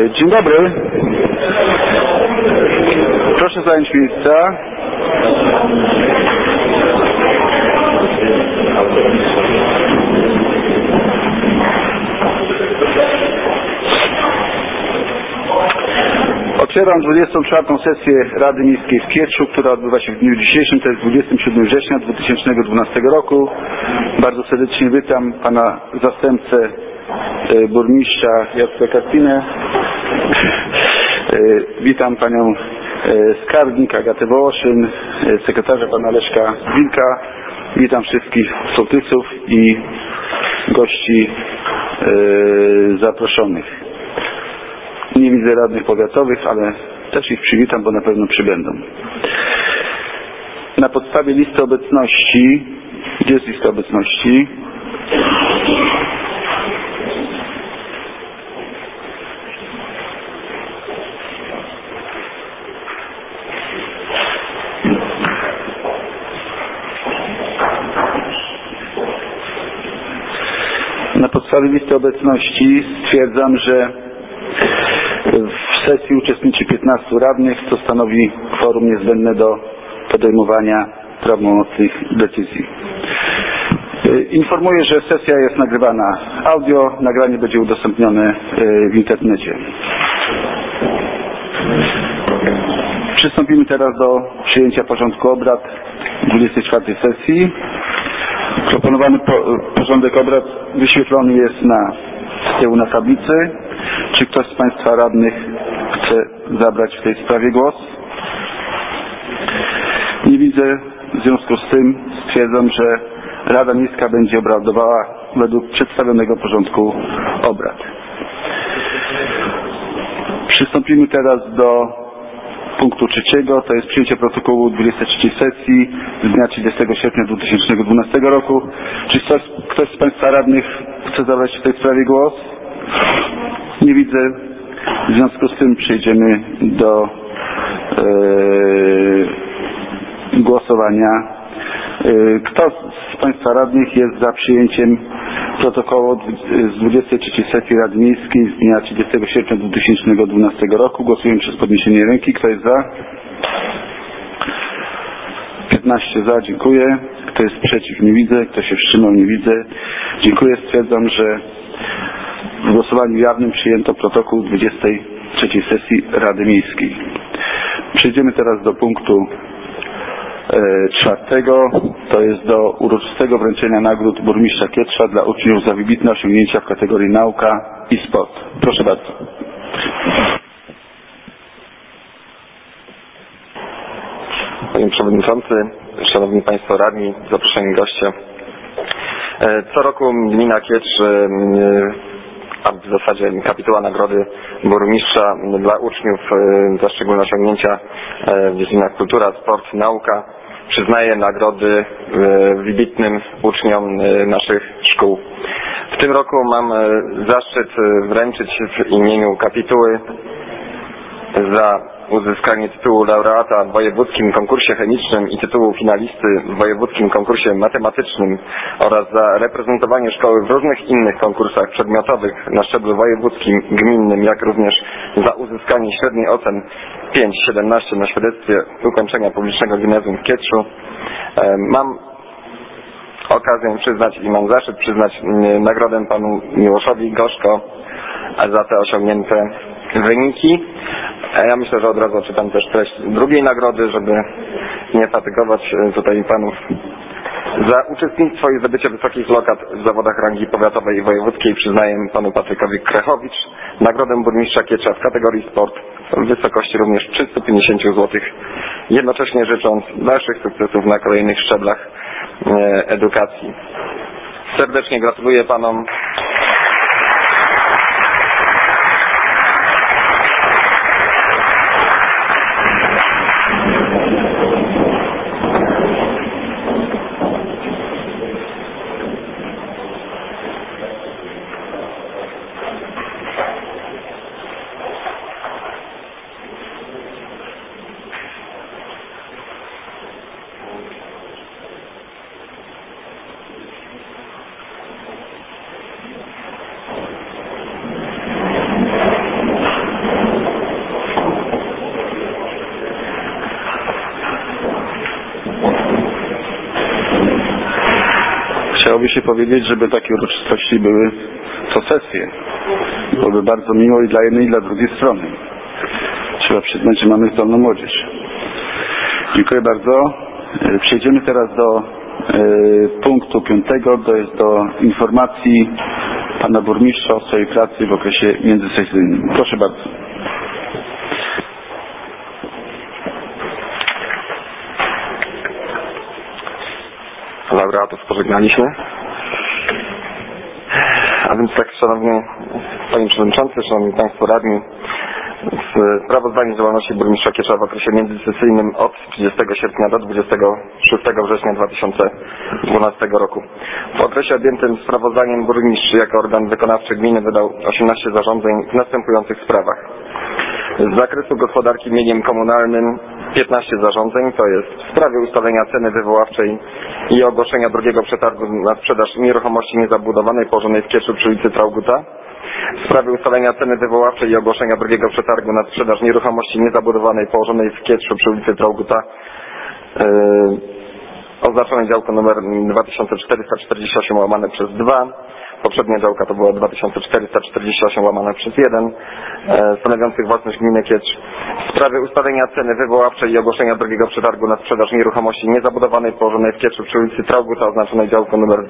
Dzień dobry. Proszę zająć miejsca. Otwieram 24. sesję Rady Miejskiej w Kietrzu, która odbywa się w dniu dzisiejszym, to jest 27 września 2012 roku. Bardzo serdecznie witam pana zastępcę burmistrza Jacka Karpinę. Witam panią skarbnik Agatę Wołoszyn, sekretarza pana Leszka Wilka. Witam wszystkich sołtysów i gości zaproszonych. Nie widzę radnych powiatowych, ale też ich przywitam, bo na pewno przybędą. Na podstawie listy obecności, gdzie jest lista obecności? Na podstawie listy obecności stwierdzam, że w sesji uczestniczy 15 radnych, co stanowi kworum niezbędne do podejmowania prawomocnych decyzji. Informuję, że sesja jest nagrywana audio, nagranie będzie udostępnione w internecie. Przystąpimy teraz do przyjęcia porządku obrad 24 sesji. Proponowany porządek obrad wyświetlony jest z tyłu na tablicy. Czy ktoś z państwa radnych chce zabrać w tej sprawie głos? Nie widzę. W związku z tym stwierdzam, że Rada Miejska będzie obradowała według przedstawionego porządku obrad. Przystąpimy teraz do punktu trzeciego, to jest przyjęcie protokołu 23 sesji z dnia 30 sierpnia 2012 roku. Czy ktoś z państwa radnych chce zabrać w tej sprawie głos? Nie widzę. W związku z tym przejdziemy do głosowania. Kto z państwa radnych jest za przyjęciem protokołu z 23 sesji Rady Miejskiej z dnia 30 sierpnia 2012 roku? Głosujemy przez podniesienie ręki. Kto jest za? 15 za. Dziękuję. Kto jest przeciw? Nie widzę. Kto się wstrzymał? Nie widzę. Dziękuję. Stwierdzam, że w głosowaniu jawnym przyjęto protokół 23 sesji Rady Miejskiej. Przejdziemy teraz do punktu czwartego. To jest do uroczystego wręczenia nagród burmistrza Kietrza dla uczniów za wybitne osiągnięcia w kategorii nauka i sport. Proszę bardzo. Panie Przewodniczący, Szanowni Państwo Radni, zaproszeni goście. Co roku gmina Kietrz, a w zasadzie kapituła nagrody burmistrza dla uczniów za szczególne osiągnięcia w dziedzinach kultura, sport, nauka przyznaje nagrody wybitnym uczniom naszych szkół. W tym roku mam zaszczyt wręczyć w imieniu kapituły za uzyskanie tytułu laureata w wojewódzkim konkursie chemicznym i tytułu finalisty w wojewódzkim konkursie matematycznym oraz za reprezentowanie szkoły w różnych innych konkursach przedmiotowych na szczeblu wojewódzkim, gminnym, jak również za uzyskanie średniej ocen 5,17 na świadectwie ukończenia publicznego gimnazjum w Kietrzu. Mam okazję przyznać i mam zaszczyt przyznać nagrodę panu Miłoszowi Gorzko za te osiągnięte wyniki. Ja myślę, że od razu odczytam też treść drugiej nagrody, żeby nie fatygować tutaj panów. Za uczestnictwo i zdobycie wysokich lokat w zawodach rangi powiatowej i wojewódzkiej przyznaję panu Patrykowi Krechowicz nagrodę burmistrza Kietrza w kategorii sport w wysokości również 350 zł. Jednocześnie życząc dalszych sukcesów na kolejnych szczeblach edukacji. Serdecznie gratuluję panom. chciałoby się powiedzieć, żeby takie uroczystości były co sesje. Byłoby bardzo miło i dla jednej, i dla drugiej strony. Trzeba przyznać, że mamy zdolną młodzież. Dziękuję bardzo. Przejdziemy teraz do punktu 5, to jest do informacji pana burmistrza o swojej pracy w okresie międzysesyjnym. Proszę bardzo. Laureatów pożegnaliśmy. A więc tak, szanowny panie przewodniczący, szanowni państwo radni, sprawozdanie z działalności burmistrza Kieczowa w okresie międzysesyjnym od 30 sierpnia do 26 września 2012 roku. W okresie objętym sprawozdaniem burmistrz jako organ wykonawczy gminy wydał 18 zarządzeń w następujących sprawach. Z zakresu gospodarki mieniem komunalnym 15 zarządzeń, to jest w sprawie ustalenia ceny wywoławczej i ogłoszenia drugiego przetargu na sprzedaż nieruchomości niezabudowanej położonej w Kieczu przy ulicy Traugutta, w sprawie ustalenia ceny wywoławczej i ogłoszenia drugiego przetargu na sprzedaż nieruchomości niezabudowanej położonej w Kieczu przy ulicy Traugutta, oznaczone działko numer 2448 łamane przez 2. Poprzednia działka to była 2448 łamane przez 1, stanowiących własność gminy Kiecz. W sprawie ustalenia ceny wywoławczej i ogłoszenia drugiego przetargu na sprzedaż nieruchomości niezabudowanej położonej w Kieczu przy ulicy Traugutta, oznaczonej działką numer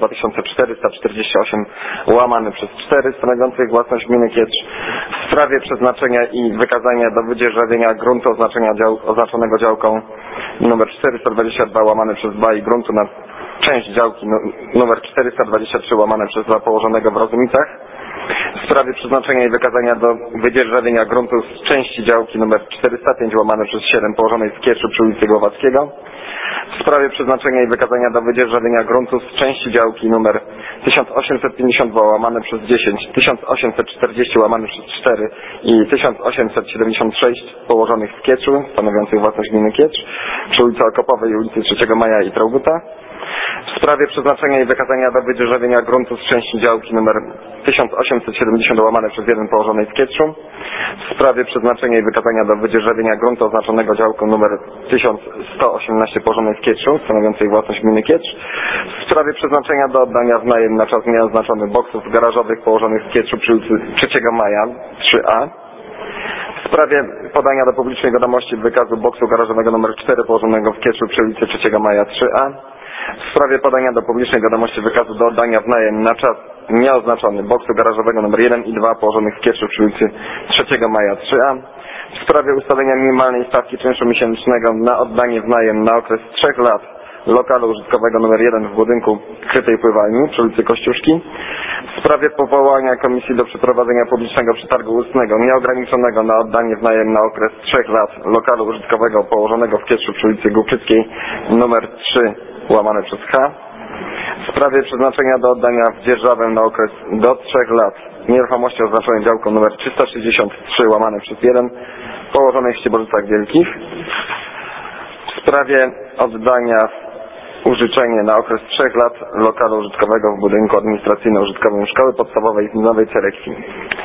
2448 łamane przez 4, stanowiących własność gminy Kiecz. W sprawie przeznaczenia i wykazania do wydzierżawienia gruntu oznaczonego działką numer 422 łamane przez 2 i gruntu na część działki numer 423 łamane przez 2 położonego w Rozumicach. W sprawie przeznaczenia i wykazania do wydzierżawienia gruntu z części działki numer 405 łamane przez 7 położonej w Kieczu przy ulicy Głowackiego. W sprawie przeznaczenia i wykazania do wydzierżawienia gruntu z części działki numer 1852 łamane przez 10, 1840 łamane przez 4 i 1876 położonych w Kieczu, stanowiących własność gminy Kiecz, przy ulicy Okopowej i ulicy 3 Maja i Traugutta. W sprawie przeznaczenia i wykazania do wydzierżawienia gruntu z części działki nr 1870 łamane przez 1 położonej w Kieczu. W sprawie przeznaczenia i wykazania do wydzierżawienia gruntu oznaczonego działką nr 1118 położonej w Kieczu, stanowiącej własność gminy Kiecz. W sprawie przeznaczenia do oddania w najem na czas nieoznaczony boksów garażowych położonych w Kieczu przy ulicy 3 Maja 3A. W sprawie podania do publicznej wiadomości wykazu boksu garażowego nr 4 położonego w Kieczu przy ulicy 3 Maja 3A. W sprawie podania do publicznej wiadomości wykazu do oddania w najem na czas nieoznaczony boksu garażowego nr 1 i 2 położonych w Kieczu przy ulicy 3 Maja 3A. W sprawie ustalenia minimalnej stawki czynszu miesięcznego na oddanie w najem na okres 3 lat lokalu użytkowego nr 1 w budynku krytej pływalni przy ulicy Kościuszki. W sprawie powołania komisji do przeprowadzenia publicznego przetargu ustnego nieograniczonego na oddanie w najem na okres 3 lat lokalu użytkowego położonego w Kieczu przy ulicy Głubczyckiej nr 3 łamane przez H. W sprawie przeznaczenia do oddania w dzierżawę na okres do 3 lat nieruchomości oznaczonej działką nr 363 łamane przez 1 położonej w Ścieborzycach Wielkich. W sprawie oddania użyczenie na okres 3 lat lokalu użytkowego w budynku administracyjno-użytkowym Szkoły Podstawowej w Nowej Cerekwii.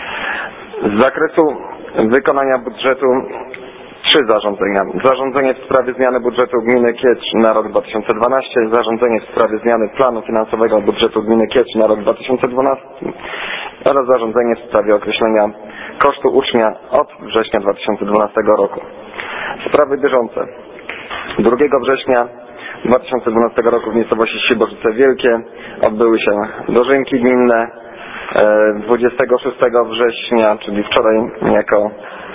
Z zakresu wykonania budżetu 3 zarządzenia. Zarządzenie w sprawie zmiany budżetu gminy Kiecz na rok 2012, zarządzenie w sprawie zmiany planu finansowego budżetu gminy Kiecz na rok 2012 oraz zarządzenie w sprawie określenia kosztu ucznia od września 2012 roku. Sprawy bieżące. 2 września 2012 roku w miejscowości Ścieborzyce Wielkie odbyły się dożynki gminne. 26 września, czyli wczoraj, jako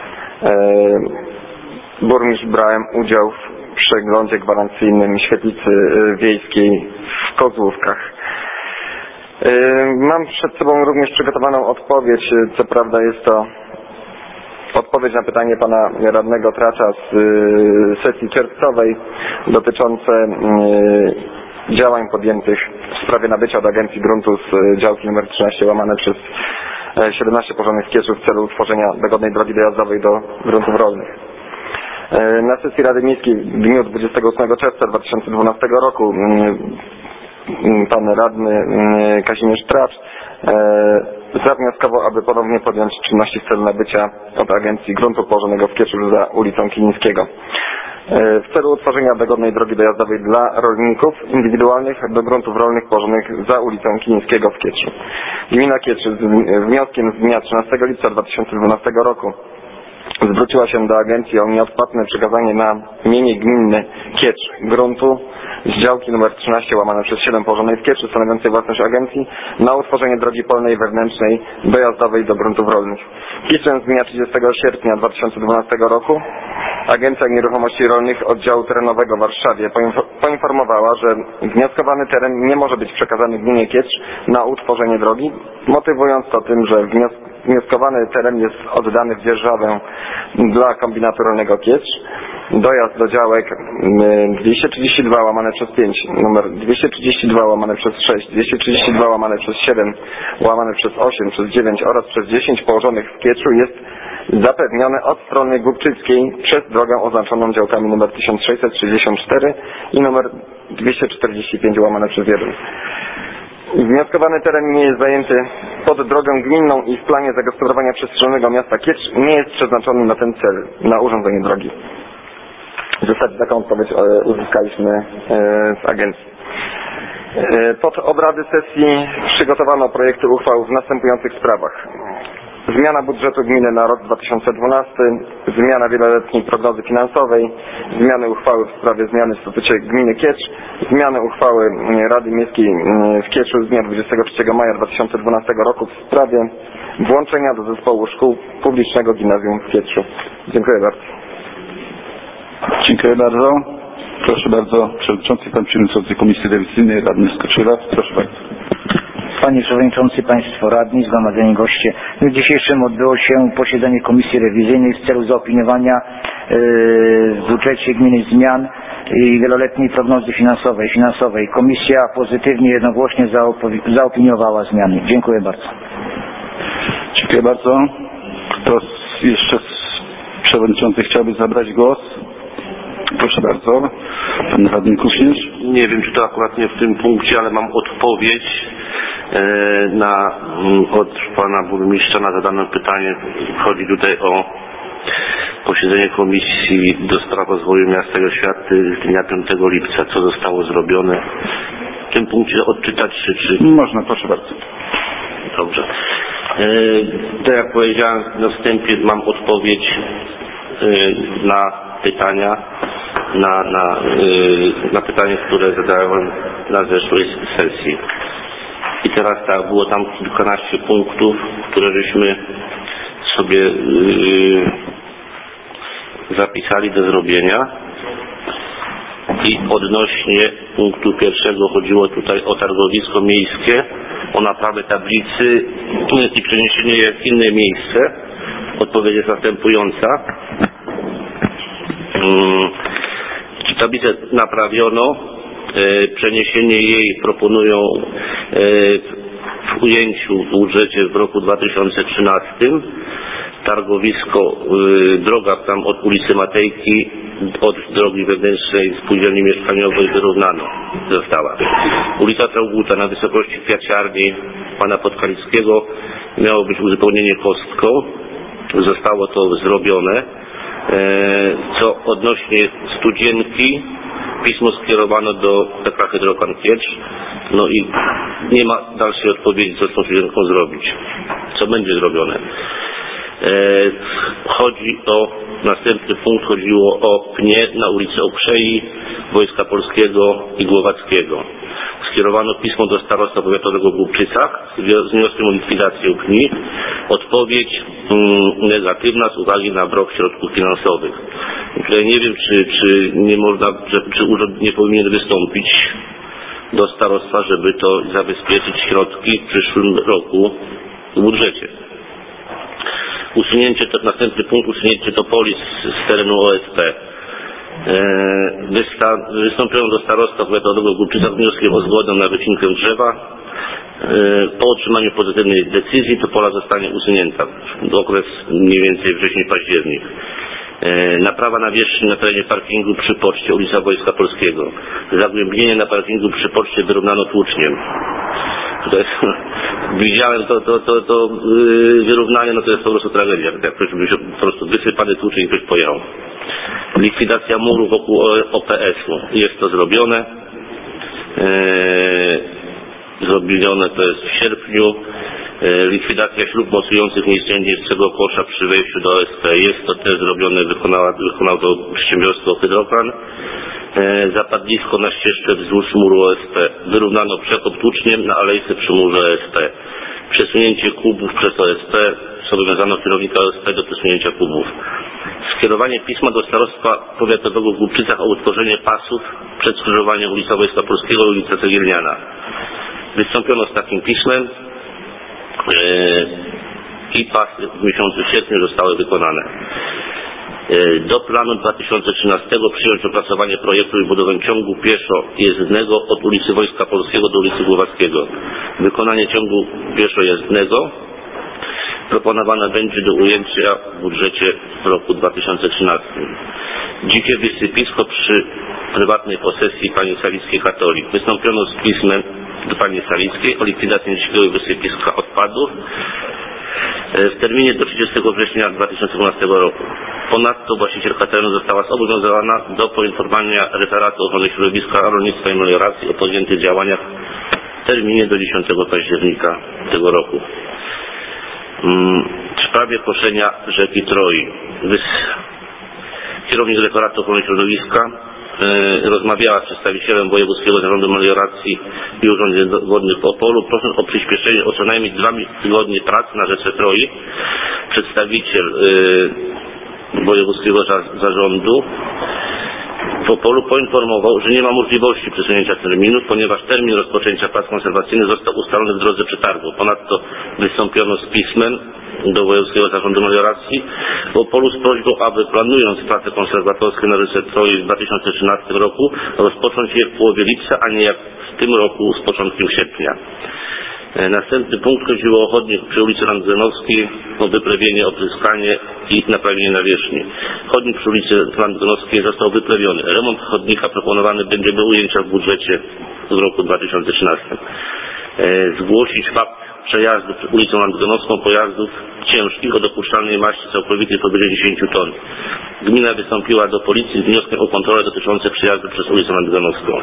burmistrz brałem udział w przeglądzie gwarancyjnym świetlicy wiejskiej w Kozłówkach. Mam przed sobą również przygotowaną odpowiedź, co prawda jest to odpowiedź na pytanie pana radnego Tracza z sesji czerwcowej dotyczące działań podjętych w sprawie nabycia od agencji gruntu z działki nr 13 łamane przez 17 położonych w Kieczu w celu utworzenia dogodnej drogi dojazdowej do gruntów rolnych. Na sesji Rady Miejskiej w dniu 28 czerwca 2012 roku pan radny Kazimierz Tracz zawnioskował, aby ponownie podjąć czynności w celu nabycia od agencji gruntu położonego w Kieczu za ulicą Kilińskiego. w celu utworzenia dogodnej drogi dojazdowej dla rolników indywidualnych do gruntów rolnych położonych za ulicą Kilińskiego w Kieczu. Gmina Kiecz z wnioskiem z dnia 13 lipca 2012 roku zwróciła się do agencji o nieodpłatne przekazanie na mienie gminne Kiecz gruntu z działki nr 13/7 położonej w Kieczu, stanowiącej własność agencji, na utworzenie drogi polnej wewnętrznej dojazdowej do gruntów rolnych. Pismem z dnia 30 sierpnia 2012 roku Agencja Nieruchomości Rolnych Oddziału Terenowego w Warszawie poinformowała, że wnioskowany teren nie może być przekazany gminie Kiecz na utworzenie drogi, motywując to tym, że wnioskowany teren jest oddany w dzierżawę dla kombinatu rolnego Kiecz. Dojazd do działek 232/5, numer 232/6, 232/7, /8/9 oraz przez 10 położonych w Kieczu jest zapewnione od strony Głubczyckiej przez drogę oznaczoną działkami numer 1664 i numer 245/1. Wnioskowany teren nie jest zajęty pod drogę gminną i w planie zagospodarowania przestrzennego miasta Kiecz nie jest przeznaczony na ten cel, na urządzenie drogi. W zasadzie taką odpowiedź uzyskaliśmy z agencji. Pod obrady sesji przygotowano projekty uchwał w następujących sprawach. Zmiana budżetu gminy na rok 2012, zmiana wieloletniej prognozy finansowej, zmiany uchwały w sprawie zmiany w statucie gminy Kiecz, zmiany uchwały Rady Miejskiej w Kieczu z dnia 23 maja 2012 roku w sprawie włączenia do zespołu szkół publicznego gimnazjum w Kieczu. Dziękuję bardzo. Dziękuję bardzo. Proszę bardzo, przewodniczący, pan przewodniczący Komisji Rewizyjnej, radny Skoczyla. Proszę bardzo. Panie Przewodniczący, Państwo Radni, zgromadzeni goście. W dniu dzisiejszym odbyło się posiedzenie Komisji Rewizyjnej w celu zaopiniowania w budżecie gminy zmian i wieloletniej prognozy finansowej. Komisja pozytywnie, jednogłośnie zaopiniowała zmiany. Dziękuję bardzo. Dziękuję bardzo. Kto jeszcze z przewodniczących chciałby zabrać głos? Proszę bardzo. Pan radny Kuśnierz. Nie wiem, czy to akurat nie w tym punkcie, ale mam odpowiedź od pana burmistrza na zadane pytanie. Chodzi tutaj o posiedzenie Komisji do Spraw Rozwoju Miasta i Oświaty z dnia 5 lipca. Co zostało zrobione? W tym punkcie odczytać czy... Można, proszę bardzo. Dobrze. Tak jak powiedziałem na wstępie, mam odpowiedź na pytania, na pytanie, które zadałem na zeszłej sesji. I teraz tak, było tam kilkanaście punktów, które żeśmy sobie zapisali do zrobienia. I odnośnie punktu pierwszego chodziło tutaj o targowisko miejskie, o naprawę tablicy i przeniesienie je w inne miejsce. Odpowiedź jest następująca. Tablicę naprawiono, przeniesienie jej proponują w ujęciu w budżecie w roku 2013. Targowisko, droga tam od ulicy Matejki, od drogi wewnętrznej spółdzielni mieszkaniowej wyrównano została. Ulica Traugutta na wysokości kwiaciarni pana Podkalickiego miało być uzupełnienie kostką. Zostało to zrobione. Co odnośnie Studzienki, pismo skierowano do PK Hydropan Kiecz, no i nie ma dalszej odpowiedzi, co z tą Studzienką zrobić, co będzie zrobione. Chodzi o następny punkt, chodziło o pnie na ulicy Okrzei, Wojska Polskiego i Głowackiego. Skierowano pismo do starostwa powiatowego w Głubczycach z wnioskiem o likwidację pni. Odpowiedź negatywna z uwagi na brak środków finansowych. Tutaj nie wiem, czy nie można, czy urząd nie powinien wystąpić do starostwa, żeby to zabezpieczyć środki w przyszłym roku w budżecie. Usunięcie, to następny punkt, usunięcie topoli z terenu OSP. Wystąpiono do starostwa powiatowego w Głubczycach z wnioskiem o zgodę na wycinkę drzewa. Po otrzymaniu pozytywnej decyzji topola zostanie usunięta w okres mniej więcej wrzesień-październik. Naprawa nawierzchni na terenie parkingu przy poczcie, ulica Wojska Polskiego. Zagłębienie na parkingu przy poczcie wyrównano tłuczniem. Tutaj widziałem to wyrównanie, no to jest po prostu tragedia. Jak ktoś by się po prostu wysypany tłuczeń i ktoś pojechał. Likwidacja muru wokół OPS-u. Jest to zrobione. Zrobione to jest w sierpniu. Likwidacja śrub mocujących nieistniejącego kosza przy wejściu do OSP. Jest to też zrobione, wykonało to przedsiębiorstwo Hydrokran. Zapadlisko na ścieżce wzdłuż muru OSP. Wyrównano przekop tłuczniem na alejce przy murze OSP. Przesunięcie kubów przez OSP. Zobowiązano kierownika OSP do przesunięcia kubów. Skierowanie pisma do starostwa powiatowego w Głubczycach o utworzenie pasów przed skrzyżowaniem ulica Wojska Polskiego i ulica Cegielniana. Wystąpiono z takim pismem i pasy w miesiącu sierpniu zostały wykonane. Do planu 2013 przyjąć opracowanie projektu i budowę ciągu pieszo-jezdnego od ulicy Wojska Polskiego do ulicy Głowackiego. Wykonanie ciągu pieszo-jezdnego proponowane będzie do ujęcia w budżecie w roku 2013. Dzikie wysypisko przy prywatnej posesji pani Salickiej Katolik. Wystąpiono z pismem do pani Salickiej o likwidacji dzikiego wysypiska odpadów w terminie do 30 września 2012 roku. Ponadto właścicielka terenu została zobowiązana do poinformowania referatu ochrony środowiska, rolnictwa i melioracji o podjętych działaniach w terminie do 10 października tego roku. W sprawie koszenia rzeki Troi. Kierownik referatu ochrony środowiska rozmawiała z przedstawicielem Wojewódzkiego Zarządu Melioracji i Urządzeń Wodnych w Opolu, prosząc o przyspieszenie o co najmniej 2 tygodnie prac na rzece Troi. Przedstawiciel Wojewódzkiego Zarządu w Opolu poinformował, że nie ma możliwości przesunięcia terminu, ponieważ termin rozpoczęcia prac konserwacyjnych został ustalony w drodze przetargu. Ponadto wystąpiono z pismem do Wojewódzkiego Zarządu Melioracji w Opolu z prośbą, aby planując prace konserwatorskie na rzece Troi w 2013 roku rozpocząć je w połowie lipca, a nie jak w tym roku z początkiem sierpnia. Następny punkt chodziło o chodnik przy ulicy Landgrenowskiej, o wyprawienie, opryskanie i naprawienie nawierzchni. Chodnik przy ulicy Landgrenowskiej został wyprawiony. Remont chodnika proponowany będzie do ujęcia w budżecie w roku 2013. Zgłosić fakt przejazdu ulicą Landgrenowską pojazdów ciężkich o dopuszczalnej maści całkowitej powyżej 10 ton. Gmina wystąpiła do policji z wnioskiem o kontrolę dotyczącą przejazdu przez ulicę Landgrenowską.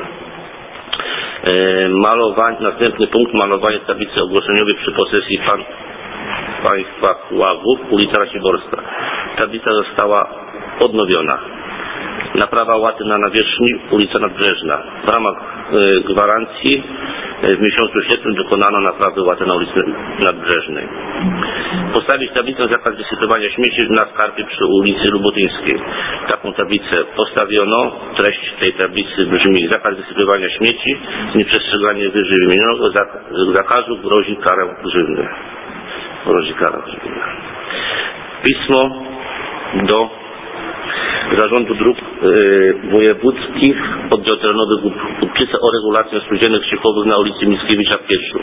Następny punkt, malowanie tablicy ogłoszeniowej przy posesji państwa Kławów, ulica Rasiborska. Tablica została odnowiona. Naprawa łaty na nawierzchni, ulica Nadbrzeżna. W ramach gwarancji w miesiącu sierpniu dokonano naprawy łaty na ulicy Nadbrzeżnej. Postawić tablicę zakaz wysypywania śmieci na skarpie przy ulicy Lubotyńskiej. Taką tablicę postawiono. Treść tej tablicy brzmi: zakaz wysypywania śmieci, nieprzestrzeganie wyżej wymienionego zakazu grozi karę grzywny. Pismo do Zarządu Dróg Wojewódzkich, Oddział Terenowy Głubczyce o regulacjach spółdzielnych ściekowych na ulicy Mickiewicza w Pietrzu.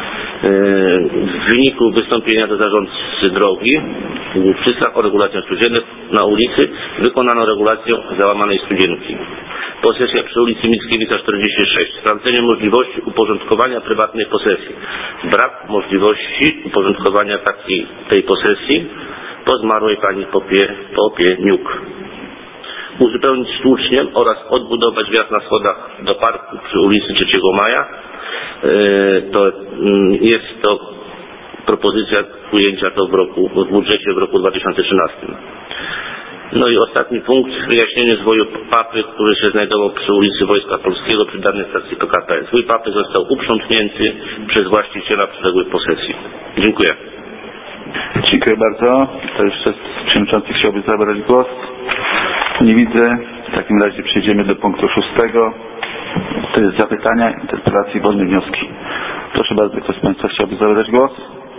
W wyniku wystąpienia do zarządcy drogi w Głubczycach o regulacjach spółdzielnych na ulicy wykonano regulację załamanej studzienki. Posesja przy ulicy Mickiewicza 46. Sprawdzenie możliwości uporządkowania prywatnej posesji. Brak możliwości uporządkowania tej posesji po zmarłej pani Popieniuk. Uzupełnić tłuczniem oraz odbudować wjazd na schodach do parku przy ulicy 3 Maja. Jest to propozycja ujęcia to w budżecie w roku 2013. No i ostatni punkt, wyjaśnienie zwoju papy, który się znajdował przy ulicy Wojska Polskiego przy dawnej stacji PKP. Zwój papy został uprzątnięty przez właściciela przyległej posesji. Dziękuję. Dziękuję bardzo. To jeszcze z przewodniczących chciałby zabrać głos. Nie widzę. W takim razie przejdziemy do punktu 6. To jest zapytania, interpelacje i wolne wnioski. Proszę bardzo, ktoś z Państwa chciałby zabrać głos?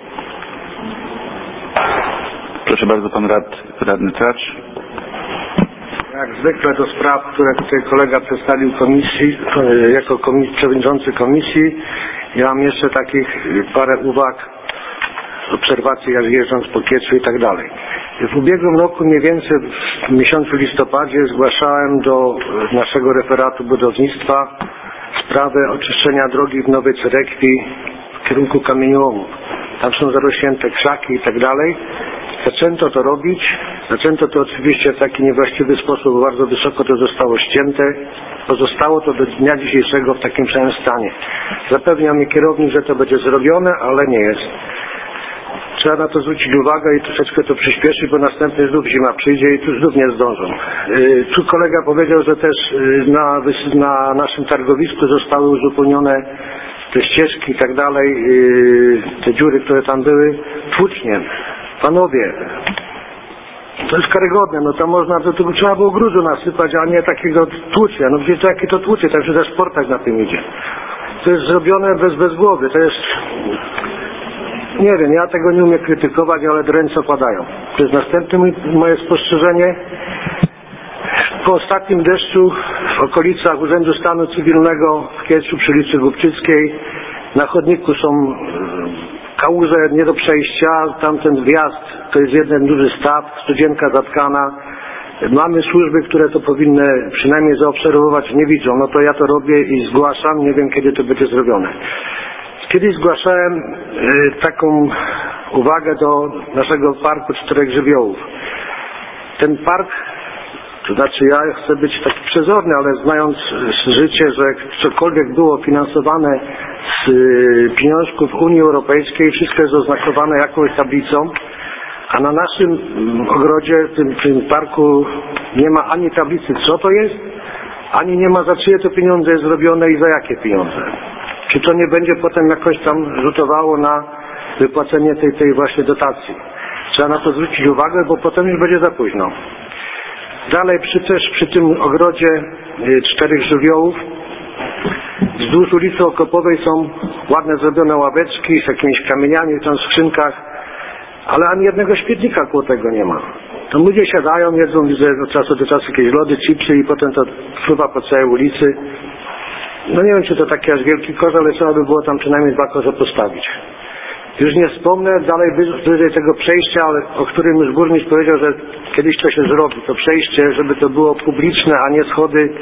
Proszę bardzo, pan radny Tracz. Jak zwykle do spraw, które tutaj kolega przedstawił komisji, jako przewodniczący komisji, ja mam jeszcze takich parę uwag, obserwacji, jak jeżdżąc po Kieczu i tak dalej. W ubiegłym roku mniej więcej w miesiącu listopadzie zgłaszałem do naszego referatu budownictwa sprawę oczyszczenia drogi w Nowej Cerekwi w kierunku Kamieniołomów. Tam są zarośnięte krzaki i tak dalej. zaczęto to robić. Zaczęto to oczywiście w taki niewłaściwy sposób, bardzo wysoko to zostało ścięte. Pozostało to do dnia dzisiejszego w takim samym stanie. Zapewniał mnie kierownik, że to będzie zrobione, ale nie jest. Trzeba na to zwrócić uwagę i troszeczkę to przyspieszyć, bo następny znów zima przyjdzie i tu znów nie zdążą. Tu kolega powiedział, że też na naszym targowisku zostały uzupełnione te ścieżki i tak dalej, te dziury, które tam były, tłuczniem. Panowie, to jest karygodne, no to można, to trzeba było gruzu nasypać, a nie takiego tłucznia. No gdzie to jakie to tłucze, także też Sportak na tym idzie. To jest zrobione bez głowy, to jest... Nie wiem, ja tego nie umiem krytykować, ale ręce opadają. To jest następne moje spostrzeżenie. Po ostatnim deszczu w okolicach Urzędu Stanu Cywilnego w Kieczu przy ulicy Głubczyckiej na chodniku są kałuże nie do przejścia, tamten wjazd to jest jeden duży staw, studzienka zatkana. Mamy służby, które to powinny przynajmniej zaobserwować, nie widzą. No to ja to robię i zgłaszam, nie wiem kiedy to będzie zrobione. Kiedyś zgłaszałem taką uwagę do naszego parku Czterech Żywiołów. Ten park, to znaczy ja chcę być taki przezorny, ale znając życie, że cokolwiek było finansowane z pieniążków Unii Europejskiej, wszystko jest oznakowane jakąś tablicą, a na naszym ogrodzie, w tym parku nie ma ani tablicy, co to jest, ani nie ma za czyje to pieniądze jest zrobione i za jakie pieniądze. Czy to nie będzie potem jakoś tam rzutowało na wypłacenie tej właśnie dotacji? Trzeba na to zwrócić uwagę, bo potem już będzie za późno. Dalej przy tym ogrodzie Czterech Żywiołów wzdłuż ulicy Okopowej są ładne zrobione ławeczki z jakimiś kamieniami tam w skrzynkach, ale ani jednego śmietnika koło tego nie ma. To ludzie siadają, jedzą, widzę od czasu do czasu jakieś lody, chipsy i potem to fruwa po całej ulicy. No nie wiem, czy to taki aż wielki kosz, ale trzeba by było tam przynajmniej 2 kosze postawić. Już nie wspomnę dalej wyżej tego przejścia, o którym już burmistrz powiedział, że kiedyś to się zrobi, to przejście, żeby to było publiczne, a nie schody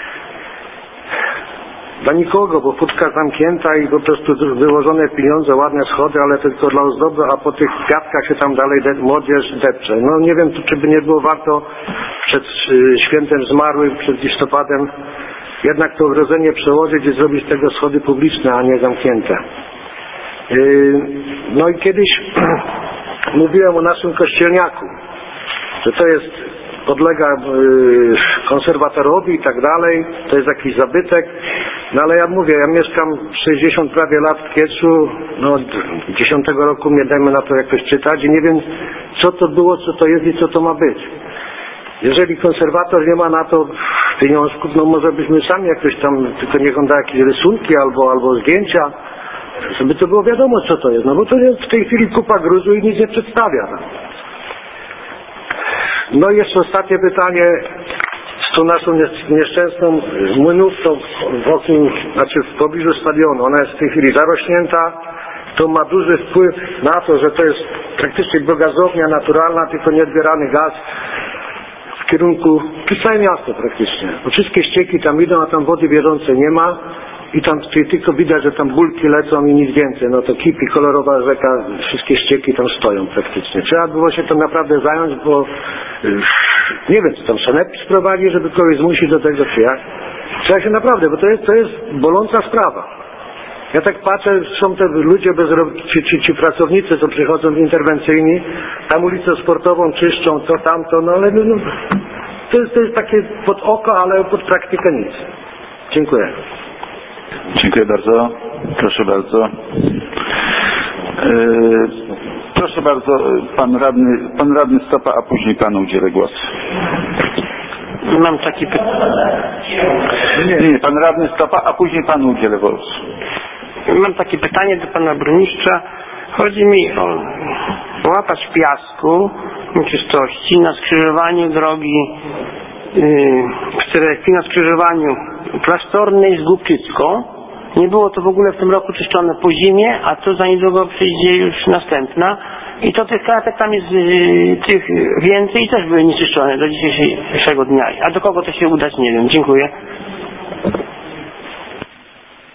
dla nikogo, bo furtka zamknięta i po prostu wyłożone pieniądze, ładne schody, ale tylko dla ozdoby, a po tych kwiatkach się tam dalej młodzież depcze. No nie wiem, czy by nie było warto przed świętem zmarłych, przed listopadem jednak to ogrodzenie przełożyć i zrobić z tego schody publiczne, a nie zamknięte. No i kiedyś mówiłem o naszym kościelniaku, że to jest, podlega konserwatorowi i tak dalej, to jest jakiś zabytek, no ale ja mówię, ja mieszkam 60 prawie lat w Kieczu, no od 10 roku mnie dajmy na to jakoś czytać i nie wiem, co to było, co to jest i co to ma być. Jeżeli konserwator nie ma na to pieniążków, no może byśmy sami jakoś tam, tylko niech on da jakieś rysunki albo zdjęcia, żeby to było wiadomo, co to jest. No bo to jest w tej chwili kupa gruzu i nic nie przedstawia. No i jeszcze ostatnie pytanie z tą naszą nieszczęsną młynówką wokół, znaczy w pobliżu stadionu. Ona jest w tej chwili zarośnięta. To ma duży wpływ na to, że to jest praktycznie biogazownia naturalna, tylko nieodbierany gaz w kierunku, przez całe miasto praktycznie. Bo wszystkie ścieki tam idą, a tam wody bieżącej nie ma i tam tylko widać, że tam bulki lecą i nic więcej. No to kipi, kolorowa rzeka, wszystkie ścieki tam stoją praktycznie. Trzeba było się tym naprawdę zająć, bo nie wiem, co tam sanepid sprowadzi, żeby kogoś zmusić do tego, czy jak. Trzeba się naprawdę, bo to jest boląca sprawa. Ja tak patrzę, są te ludzie ci pracownicy, co przychodzą interwencyjni, tam ulicę sportową czyszczą, to tamto, no ale no, to jest takie pod oko, ale pod praktykę nic. Dziękuję. Dziękuję bardzo. Proszę bardzo. Proszę bardzo, pan radny Stopa, a później panu udzielę głosu. Mam takie pytanie. Nie, pan radny Stopa, a później panu udzielę głosu. Mam takie pytanie do pana burmistrza. Chodzi mi o łapacz piasku, czystości na skrzyżowaniu drogi na skrzyżowaniu Klasztornej z Głubczycką. Nie było to w ogóle w tym roku czyszczone po zimie, a to za niedługo przyjdzie już następna. I to tych kratek tam jest tych więcej i też były nieczyszczone do dzisiejszego dnia. A do kogo to się udać, nie wiem. Dziękuję.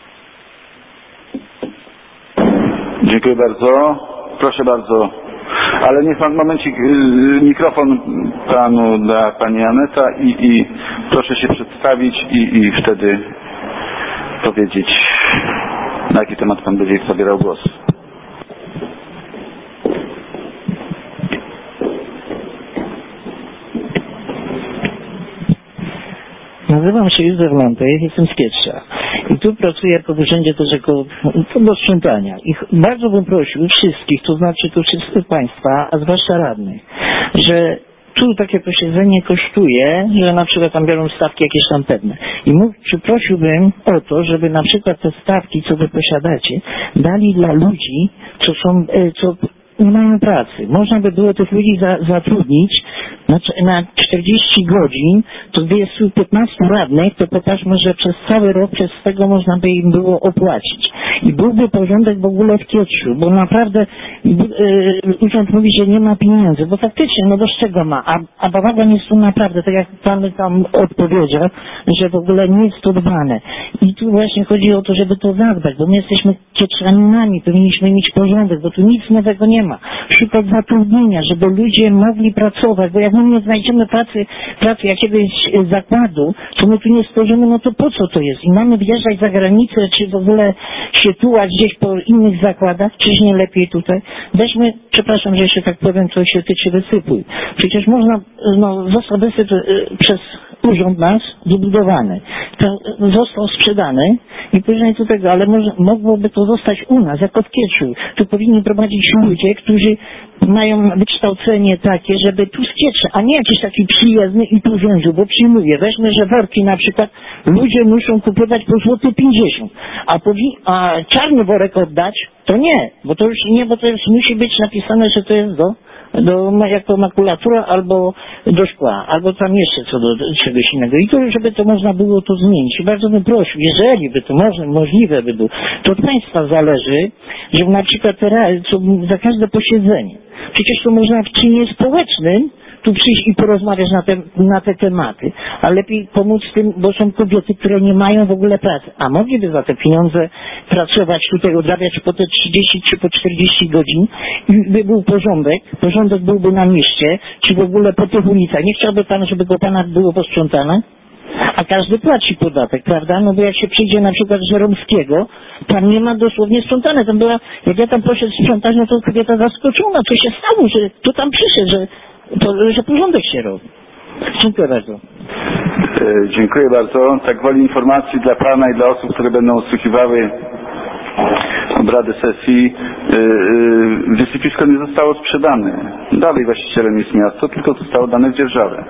Dziękuję bardzo. Proszę bardzo. Ale niech pan momencik, mikrofon panu dla pani Aneta i proszę się przedstawić i wtedy powiedzieć, na jaki temat pan będzie zabierał głos. Nazywam się Józef Montek, jestem z Kietrza i tu pracuję w urzędzie też jako do sprzątania. I bardzo bym prosił wszystkich, to znaczy tu wszystkich Państwa, a zwłaszcza radnych, że tu takie posiedzenie kosztuje, że na przykład tam biorą stawki jakieś tam pewne. I prosiłbym o to, żeby na przykład te stawki, co wy posiadacie, dali dla ludzi, co nie mają pracy. Można by było tych ludzi zatrudnić na 40 godzin, to jest 15 radnych, to popatrzmy, że przez cały rok, przez tego można by im było opłacić. I byłby porządek w ogóle w Kietrzu, bo naprawdę urząd mówi, że nie ma pieniędzy, bo faktycznie, no do czego ma? A bałagan jest tu naprawdę, tak jak pan tam odpowiedział, że w ogóle nie jest to dbane. I tu właśnie chodzi o to, żeby to zadbać, bo my jesteśmy Kietrzaninami, powinniśmy mieć porządek, bo tu nic nowego nie ma. Szukać zatrudnienia, żeby ludzie mogli pracować, bo jak my nie znajdziemy pracy jakiegoś zakładu, to my tu nie stworzymy, no to po co to jest? I mamy wjeżdżać za granicę, czy w ogóle się tułać gdzieś po innych zakładach, czyż nie lepiej tutaj? Weźmy, przepraszam, że się tak powiem, co się tyczy wysypu. Przecież można, został wysyp przez urząd nas wybudowany. To został sprzedany i później do tego, ale mogłoby to zostać u nas, jako w Kietrzu. Tu powinni prowadzić ludzie, którzy mają wykształcenie takie, żeby tu z Kietrza, a nie jakiś taki przyjezdny i tu rządził, bo przyjmuje. Weźmy, że worki na przykład ludzie muszą kupować po złoty 50, a czarny worek oddać, to nie, bo to już nie, bo to już musi być napisane, że to jest jako makulatura albo do szkła, albo tam jeszcze co do czegoś innego. I to, żeby to można było to zmienić. I bardzo bym prosił, jeżeli by to możliwe by było, to od Państwa zależy, żeby na przykład za każde posiedzenie, przecież to można w czynie społecznym tu przyjść i porozmawiać na te tematy, a lepiej pomóc tym, bo są kobiety, które nie mają w ogóle pracy, a mogliby za te pieniądze pracować tutaj, odrabiać po te 30 czy po 40 godzin i by był porządek byłby na mieście, czy w ogóle po tych ulicach. Nie chciałby Pan, żeby go Pana było posprzątane? A każdy płaci podatek, prawda? No bo jak się przyjdzie na przykład z Żeromskiego, tam nie ma dosłownie sprzątane. Tam była, jak ja tam poszedł sprzątać, no to kobieta zaskoczona, co się stało, że to tam przyszedł, że porządek się robi. Dziękuję bardzo. Dziękuję bardzo. Tak woli informacji dla Pana i dla osób, które będą odsłuchiwały obrady sesji. Wysypisko nie zostało sprzedane. Dalej właścicielem jest miasto, tylko zostało dane w dzierżawę.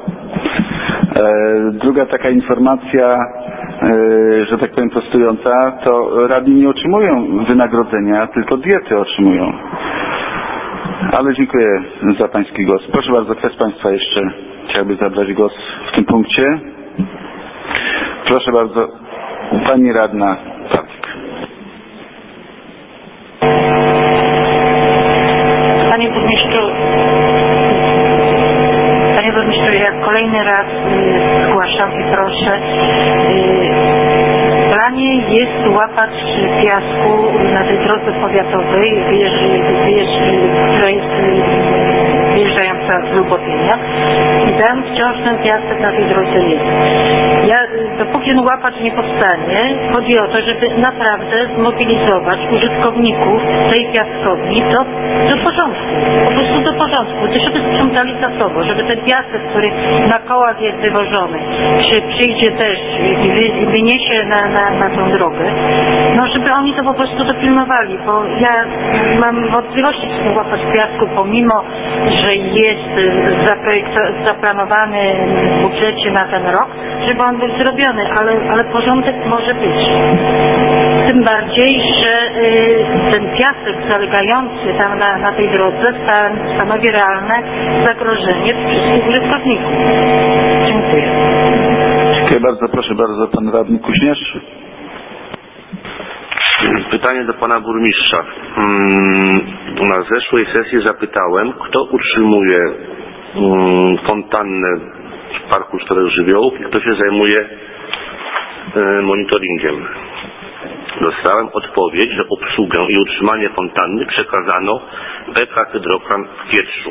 Druga taka informacja, że tak powiem prostująca, to radni nie otrzymują wynagrodzenia, tylko diety otrzymują. Ale dziękuję za Pański głos. Proszę bardzo, kto z Państwa jeszcze chciałby zabrać głos w tym punkcie? Proszę bardzo, Pani Radna Pawlik. Panie burmistrzu, ja kolejny raz zgłaszam i proszę. W planie jest łapacz piasku na tej drodze powiatowej, która jest wyjeżdżająca z Lubotynia i tam wciąż ten piasek na tej drodze jest. Dopóki ten łapacz nie powstanie, chodzi o to, żeby naprawdę zmobilizować użytkowników tej piaskowni do porządku, po prostu do porządku, żeby sprzątali za sobą, żeby ten piasek, który na kołach jest wywożony, czy przyjdzie deszcz i wyniesie na tą drogę, żeby oni to po prostu dopilnowali, bo ja mam wątpliwości, czy ten łapacz piasku, pomimo że jest zaplanowany w budżecie na ten rok, żeby on był zrobiony, ale porządek może być. Tym bardziej, że ten piasek zalegający tam na tej drodze stanowi realne zagrożenie wszystkich użytkowników. Dziękuję. Dziękuję bardzo. Proszę bardzo, Pan Radny Kuźnierz. Pytanie do Pana Burmistrza. Na zeszłej sesji zapytałem, kto utrzymuje fontannę w Parku Czterech Żywiołów i kto się zajmuje monitoringiem. Dostałem odpowiedź, że obsługę i utrzymanie fontanny przekazano PK Hydrokan w Kietrzu.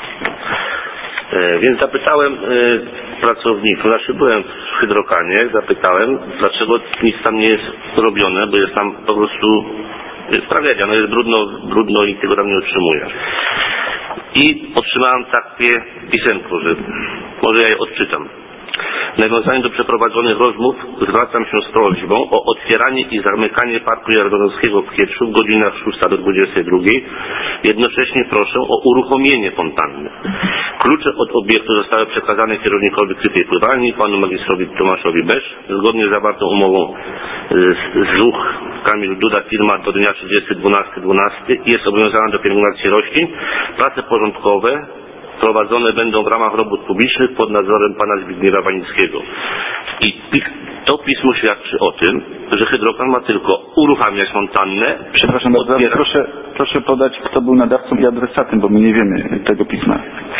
Więc zapytałem pracowników, byłem w Hydrokanie, zapytałem, dlaczego nic tam nie jest robione, bo jest tam po prostu tragedia, jest brudno i tego tam nie utrzymuje. I otrzymałem takie pisemko, że może ja je odczytam. W nawiązaniu do przeprowadzonych rozmów zwracam się z prośbą o otwieranie i zamykanie Parku Jardonowskiego w Kietrzu w godzinach 6 do 22. Jednocześnie proszę o uruchomienie fontanny. Klucze od obiektu zostały przekazane kierownikowi Krytej Pływalni, panu magistrowi Tomaszowi Beszcz. Zgodnie z zawartą umową z ZUCH Kamil Duda firma do dnia 30.12.12 jest zobowiązana do pielęgnacji roślin. Prace porządkowe prowadzone będą w ramach robót publicznych pod nadzorem pana Zbigniewa Wanickiego. I to pismo świadczy o tym, że Hydrokan ma tylko uruchamiać fontannę. Przepraszam bardzo, proszę podać, kto był nadawcą i adresatem, bo my nie wiemy tego pisma.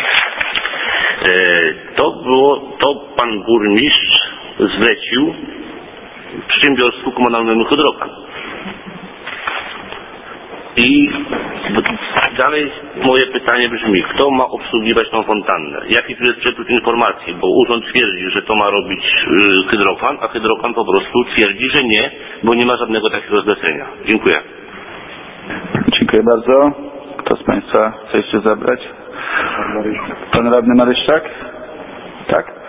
To pan burmistrz zlecił przedsiębiorstwu komunalnemu Hydrokan. I dalej moje pytanie brzmi, kto ma obsługiwać tą fontannę? Jaki tu jest przepływ informacji? Bo urząd twierdzi, że to ma robić Hydrokan, a Hydrokan po prostu twierdzi, że nie, bo nie ma żadnego takiego zlecenia. Dziękuję. Dziękuję bardzo. Kto z Państwa chce jeszcze zabrać? Pan radny Maryszczak? Tak?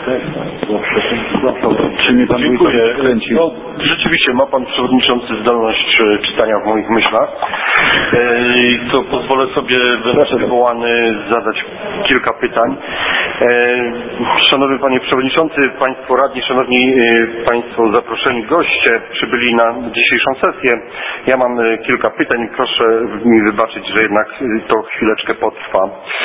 Czy mnie pan dziękuję. No, rzeczywiście ma pan przewodniczący zdolność czytania w moich myślach. To pozwolę sobie wywołany zadać kilka pytań. Szanowny panie przewodniczący, państwo radni, szanowni państwo zaproszeni goście przybyli na dzisiejszą sesję. Ja mam kilka pytań, proszę mi wybaczyć, że jednak to chwileczkę potrwa.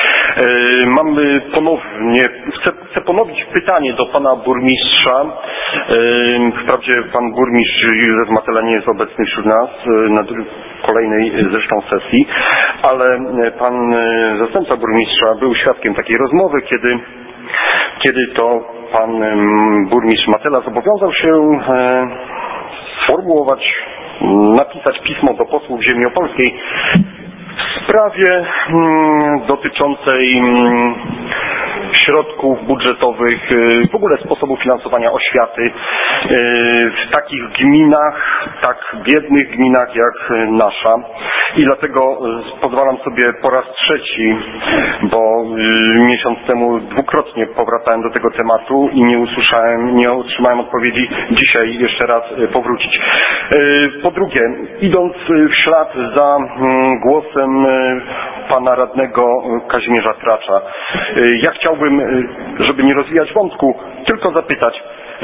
Chcę ponowić pytanie do pana burmistrza. Wprawdzie pan burmistrz Józef Matela nie jest obecny wśród nas na kolejnej zresztą sesji, ale pan zastępca burmistrza był świadkiem takiej rozmowy, kiedy to pan burmistrz Matela zobowiązał się sformułować, napisać pismo do posłów ziemi opolskiej w sprawie dotyczącej środków budżetowych, w ogóle sposobu finansowania oświaty w takich gminach, tak biednych gminach jak nasza. I dlatego pozwalam sobie po raz trzeci, bo miesiąc temu dwukrotnie powracałem do tego tematu i nie otrzymałem odpowiedzi, dzisiaj jeszcze raz powrócić. Po drugie, idąc w ślad za głosem pana radnego Kazimierza Tracza, ja chciałbym, żeby nie rozwijać wątku, tylko zapytać,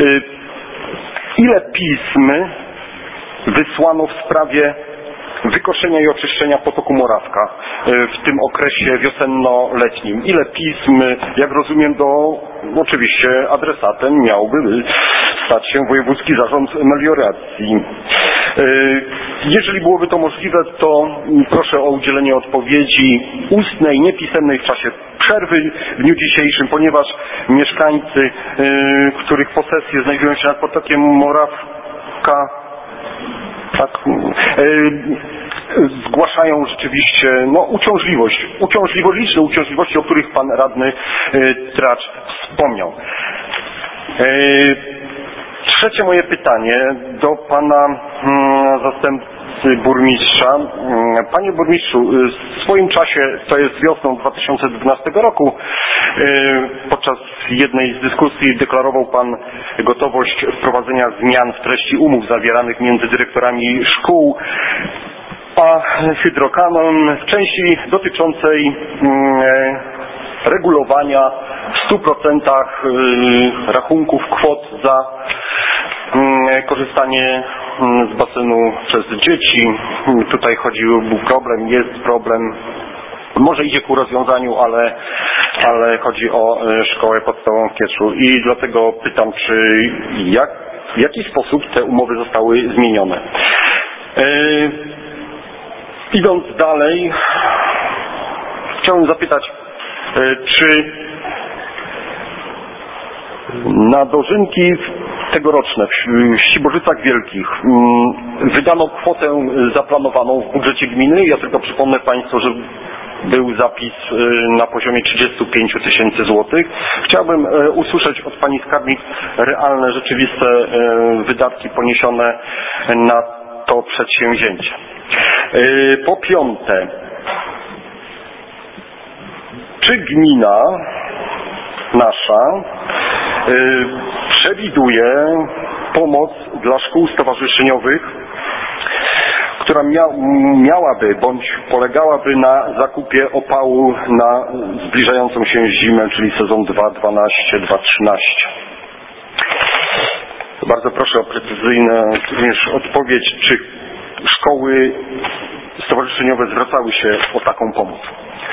ile pism wysłano w sprawie wykoszenia i oczyszczenia potoku Morawka w tym okresie wiosenno-letnim? Ile pism, jak rozumiem, oczywiście adresatem miałby stać się Wojewódzki Zarząd Melioracji. Jeżeli byłoby to możliwe, to proszę o udzielenie odpowiedzi ustnej, niepisemnej w czasie przerwy w dniu dzisiejszym, ponieważ mieszkańcy, których posesje znajdują się nad potokiem Morawka, zgłaszają rzeczywiście liczne uciążliwości, o których pan radny Tracz wspomniał. Trzecie moje pytanie do pana zastępcy burmistrza. Panie burmistrzu, w swoim czasie, to jest wiosną 2012 roku, podczas jednej z dyskusji deklarował pan gotowość wprowadzenia zmian w treści umów zawieranych między dyrektorami szkół a Hydrokanem w części dotyczącej regulowania w 100% rachunków kwot za korzystanie z basenu przez dzieci. Tutaj jest problem, może idzie ku rozwiązaniu, ale chodzi o szkołę podstawową w Kietrzu i dlatego pytam, w jaki sposób te umowy zostały zmienione. Idąc dalej, chciałbym zapytać, czy na dożynki tegoroczne w Ścibożycach Wielkich wydano kwotę zaplanowaną w budżecie gminy. Ja tylko przypomnę Państwu, że był zapis na poziomie 35 000 złotych. Chciałbym usłyszeć od Pani Skarbnik realne, rzeczywiste wydatki poniesione na to przedsięwzięcie. Po piąte, czy gmina nasza przewiduje pomoc dla szkół stowarzyszeniowych, która miałaby bądź polegałaby na zakupie opału na zbliżającą się zimę, czyli sezon 2012-2013? Bardzo proszę o precyzyjną również odpowiedź, czy szkoły stowarzyszeniowe zwracały się o taką pomoc.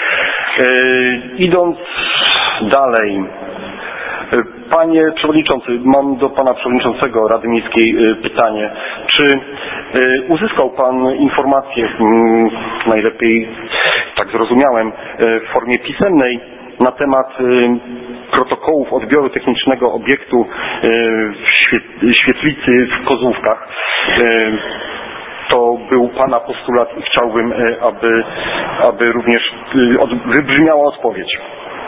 Idąc dalej, Panie Przewodniczący, mam do Pana Przewodniczącego Rady Miejskiej pytanie. Czy uzyskał Pan informację, najlepiej tak zrozumiałem, w formie pisemnej na temat protokołów odbioru technicznego obiektu w świetlicy w Kozłówkach? To był Pana postulat i chciałbym, aby również wybrzmiała odpowiedź.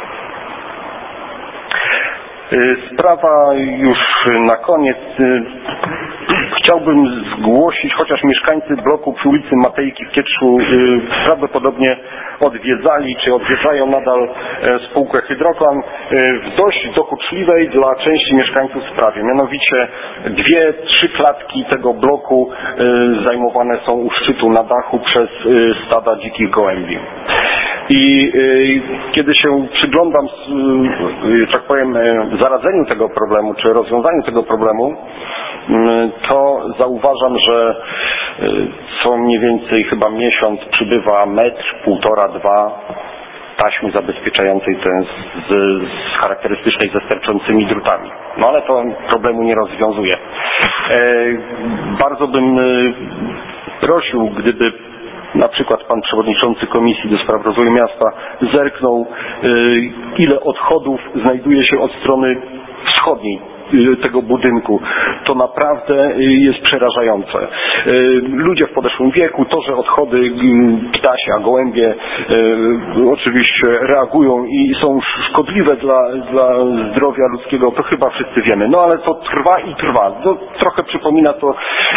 Sprawa już na koniec. Chciałbym zgłosić, chociaż mieszkańcy bloku przy ulicy Matejki w Kietrzu prawdopodobnie odwiedzali, czy odwiedzają nadal spółkę Hydroklan w dość dokuczliwej dla części mieszkańców sprawie. Mianowicie 2-3 klatki tego bloku zajmowane są u szczytu na dachu przez stada dzikich gołębi. I kiedy się przyglądam, tak powiem, zaradzeniu tego problemu, czy rozwiązaniu tego problemu, to zauważam, że co mniej więcej chyba miesiąc przybywa 1,5–2 metra taśmy zabezpieczającej ten z charakterystycznej ze sterczącymi drutami. No ale to problemu nie rozwiązuje. Bardzo bym prosił, gdyby na przykład Pan Przewodniczący Komisji do Spraw Rozwoju Miasta zerknął, ile odchodów znajduje się od strony wschodniej tego budynku. To naprawdę jest przerażające. Ludzie w podeszłym wieku, to, że odchody ptasie, a gołębie oczywiście reagują i są szkodliwe dla zdrowia ludzkiego, to chyba wszyscy wiemy. No ale to trwa i trwa. To trochę przypomina to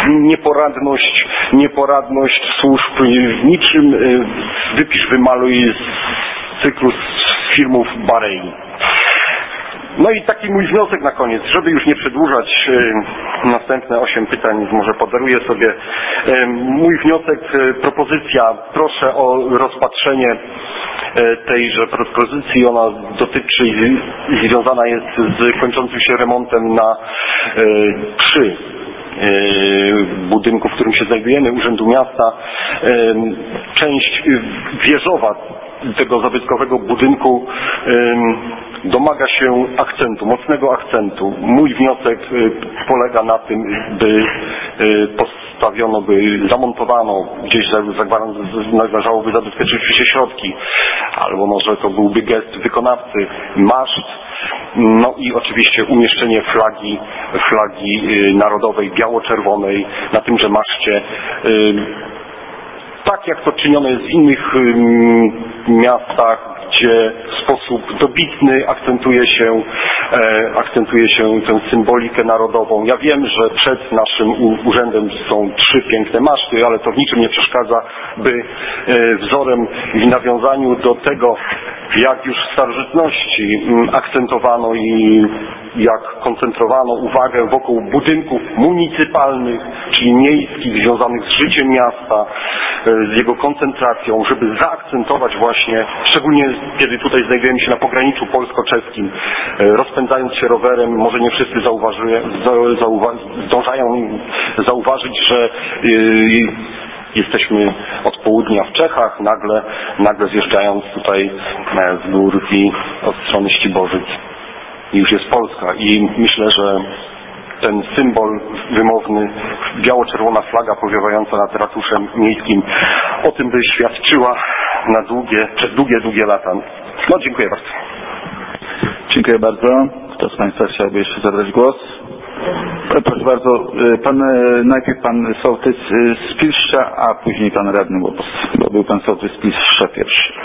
nieporadność służb. Niczym wypisz, wymaluj z cyklu z filmów Barei. No i taki mój wniosek na koniec, żeby już nie przedłużać, następne 8 pytań może podaruję sobie. Mój wniosek, propozycja, proszę o rozpatrzenie tejże propozycji. Ona dotyczy i związana jest z kończącym się remontem na 3 budynku, w którym się znajdujemy, Urzędu Miasta. Część wieżowa tego zabytkowego budynku domaga się akcentu, mocnego akcentu. Mój wniosek polega na tym, by zamontowano, gdzieś należałoby zabezpieczyć oczywiście środki, albo może to byłby gest wykonawcy, maszt, no i oczywiście umieszczenie flagi narodowej, biało-czerwonej na tymże maszcie. Tak jak to czynione jest w innych miastach, gdzie w sposób dobitny akcentuje się tę symbolikę narodową. Ja wiem, że przed naszym urzędem są 3 piękne maszty, ale to w niczym nie przeszkadza, by wzorem w nawiązaniu do tego, jak już w starożytności akcentowano i jak koncentrowano uwagę wokół budynków municypalnych, czyli miejskich, związanych z życiem miasta, z jego koncentracją, żeby zaakcentować właśnie, szczególnie kiedy tutaj znajdujemy się na pograniczu polsko-czeskim, rozpędzając się rowerem, może nie wszyscy zdążają zauważyć, że jesteśmy od południa w Czechach, nagle zjeżdżając tutaj z gór i od strony Ścibożyc już jest Polska i myślę, że ten symbol wymowny, biało-czerwona flaga powiewająca nad ratuszem miejskim, o tym by świadczyła przez długie lata. No, dziękuję bardzo. Dziękuję bardzo. Kto z Państwa chciałby jeszcze zabrać głos? Proszę bardzo, najpierw pan sołtys z Pilszcza, a później pan radny Łobos, bo był pan sołtys z Pilszcza pierwszy.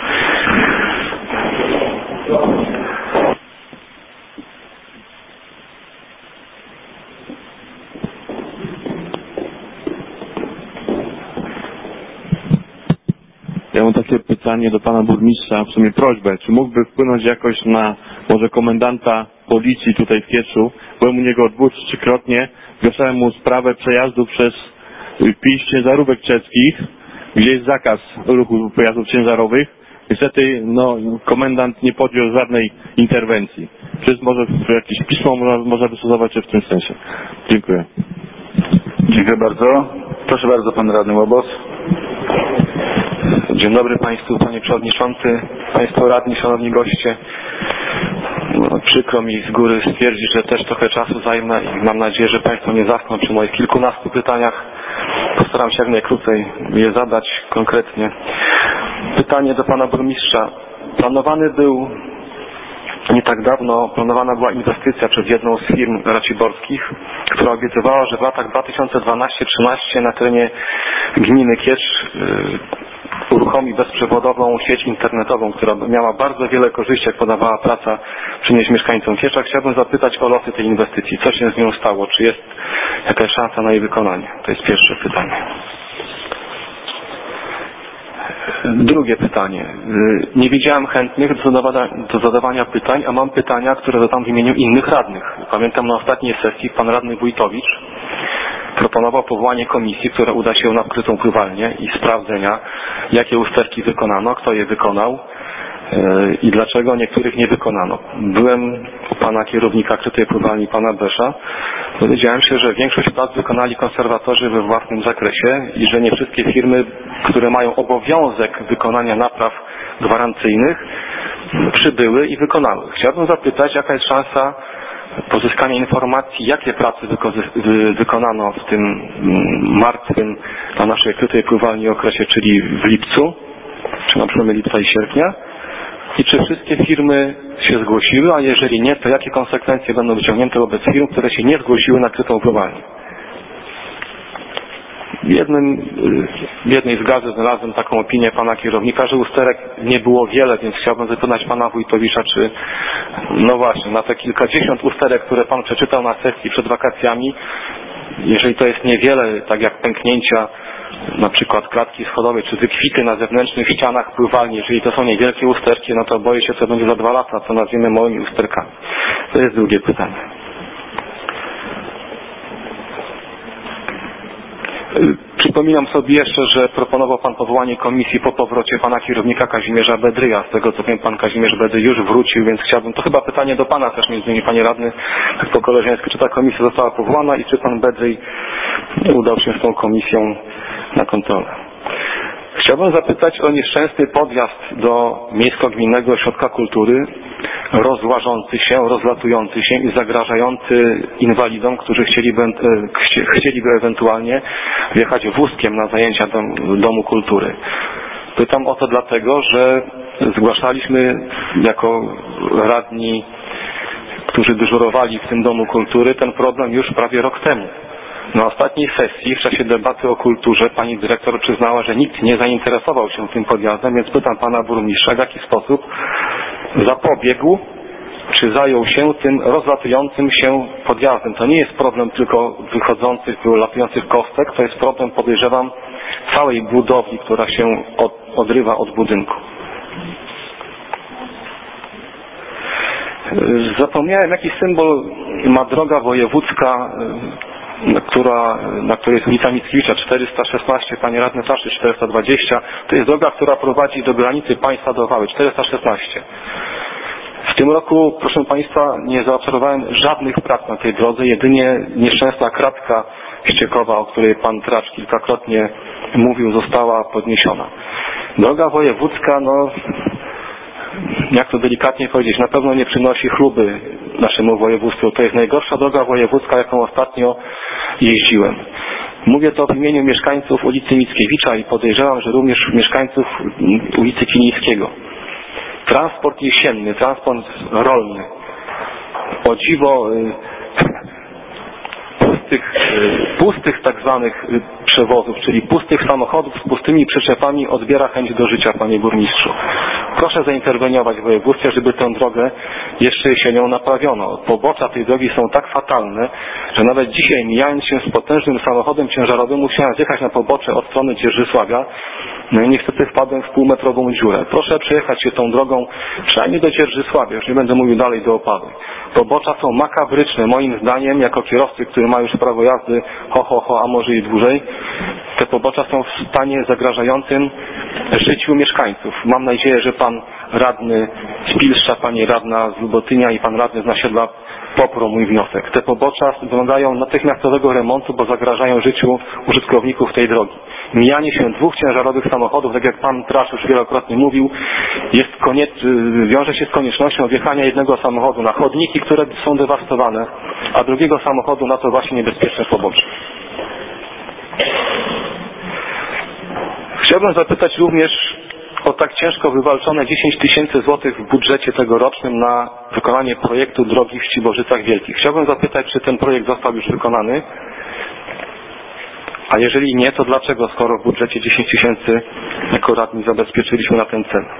Ja mam takie pytanie do pana burmistrza, w sumie prośbę, czy mógłby wpłynąć jakoś na może komendanta policji tutaj w Kieczu? Byłem u niego 2- czy 3-krotnie, zgłaszałem mu sprawę przejazdu przez Pilszcz ciężarówek czeskich, gdzie jest zakaz ruchu pojazdów ciężarowych. Niestety, komendant nie podjął żadnej interwencji. Czy może jakieś pismo można wystosować się w tym sensie? Dziękuję. Dziękuję bardzo. Proszę bardzo, pan radny Łobos. Dzień dobry Państwu, Panie Przewodniczący, Państwo Radni, Szanowni Goście. Przykro mi z góry stwierdzić, że też trochę czasu zajmę i mam nadzieję, że Państwo nie zasną przy moich kilkunastu pytaniach. Postaram się jak najkrócej je zadać konkretnie. Pytanie do Pana Burmistrza. Planowana była inwestycja przez jedną z firm raciborskich, która obiecywała, że w latach 2012-2013 na terenie gminy Kiecz uruchomi bezprzewodową sieć internetową, która miała bardzo wiele korzyści, jak podawała praca przynieść mieszkańcom Kiecza. Chciałbym zapytać o losy tej inwestycji. Co się z nią stało? Czy jest jakaś szansa na jej wykonanie? To jest pierwsze pytanie. Drugie pytanie. Nie widziałem chętnych do zadawania pytań, a mam pytania, które zadam w imieniu innych radnych. Pamiętam na ostatniej sesji pan radny Wójtowicz proponował powołanie komisji, która uda się na wkrytą pływalnię i sprawdzenia, jakie usterki wykonano, kto je wykonał i dlaczego niektórych nie wykonano. Byłem u pana kierownika krytej pływalni, pana Besza. Dowiedziałem się, że większość prac wykonali konserwatorzy we własnym zakresie i że nie wszystkie firmy, które mają obowiązek wykonania napraw gwarancyjnych, przybyły i wykonały. Chciałbym zapytać, jaka jest szansa pozyskania informacji, jakie prace wykonano w tym martwym dla naszej krytej pływalni okresie, czyli w lipcu, czy na przełomie lipca i sierpnia, i czy wszystkie firmy się zgłosiły, a jeżeli nie, to jakie konsekwencje będą wyciągnięte wobec firm, które się nie zgłosiły na krytą pływalnię. W jednej z gazet znalazłem taką opinię pana kierownika, że usterek nie było wiele, więc chciałbym zapytać pana Wójtowicza, czy właśnie, na te kilkadziesiąt usterek, które pan przeczytał na sesji przed wakacjami, jeżeli to jest niewiele, tak jak pęknięcia na przykład klatki schodowej, czy wykwity na zewnętrznych ścianach pływalni, jeżeli to są niewielkie usterki, no to boję się, co będzie za 2 lata, co nazwiemy małymi usterkami. To jest drugie pytanie. Przypominam sobie jeszcze, że proponował pan powołanie komisji po powrocie pana kierownika Kazimierza Bedryja. Z tego co wiem, pan Kazimierz Bedry już wrócił, więc chciałbym, to chyba pytanie do pana też między innymi, panie radny, tak po koleżeńsku, czy ta komisja została powołana i czy pan Bedryj udał się z tą komisją na kontrolę. Chciałbym zapytać o nieszczęsny podjazd do Miejsko-Gminnego Ośrodka Kultury, rozłażący się, rozlatujący się i zagrażający inwalidom, którzy chcieliby ewentualnie wjechać wózkiem na zajęcia Domu Kultury. Pytam o to dlatego, że zgłaszaliśmy jako radni, którzy dyżurowali w tym Domu Kultury, ten problem już prawie rok temu. Na ostatniej sesji, w czasie debaty o kulturze, pani dyrektor przyznała, że nikt nie zainteresował się tym podjazdem, więc pytam pana burmistrza, w jaki sposób zapobiegł, czy zajął się tym rozlatującym się podjazdem. To nie jest problem tylko wychodzących, latujących kostek, to jest problem, podejrzewam, całej budowli, która się odrywa od budynku. Zapomniałem, jaki symbol ma droga wojewódzka, na której jest ulica Mickiewicza 416, panie radny Taszy 420. To jest droga, która prowadzi do granicy państwa do Wały 416. W tym roku, proszę państwa, nie zaobserwowałem żadnych prac na tej drodze, jedynie nieszczęsna kratka ściekowa, o której pan Tracz kilkakrotnie mówił, została podniesiona. Droga wojewódzka, jak to delikatnie powiedzieć, na pewno nie przynosi chluby naszemu województwu. To jest najgorsza droga wojewódzka, jaką ostatnio jeździłem. Mówię to w imieniu mieszkańców ulicy Mickiewicza i podejrzewam, że również mieszkańców ulicy Kilińskiego. Transport jesienny, transport rolny. O dziwo tych pustych tak zwanych przewozów, czyli pustych samochodów z pustymi przyczepami odbiera chęć do życia, panie burmistrzu. Proszę zainterweniować w województwie, żeby tę drogę jeszcze jesienią naprawiono. Pobocza tej drogi są tak fatalne, że nawet dzisiaj, mijając się z potężnym samochodem ciężarowym, musiałem zjechać na pobocze od strony Dzierżysławia. No i niestety wpadłem w półmetrową dziurę. Proszę przejechać się tą drogą przynajmniej do Dzierżysławia, już nie będę mówił dalej do Opawy. Pobocza są makabryczne, moim zdaniem, jako kierowcy, który ma już prawo jazdy, a może i dłużej. Te pobocza są w stanie zagrażającym życiu mieszkańców. Mam nadzieję, że pan radny z Pilsza, pani radna z Lubotynia i pan radny z Nasiedla poprą mój wniosek. Te pobocza wymagają natychmiastowego remontu, bo zagrażają życiu użytkowników tej drogi. Mijanie się dwóch ciężarowych samochodów, tak jak pan Trasz już wielokrotnie mówił, wiąże się z koniecznością wjechania jednego samochodu na chodniki, które są dewastowane, a drugiego samochodu na to właśnie niebezpieczne pobocze. Chciałbym zapytać również o tak ciężko wywalczone 10 000 złotych w budżecie tegorocznym na wykonanie projektu drogi w Ścibożycach Wielkich. Chciałbym zapytać, czy ten projekt został już wykonany, a jeżeli nie, to dlaczego, skoro w budżecie 10 000 jako radni zabezpieczyliśmy na ten cel?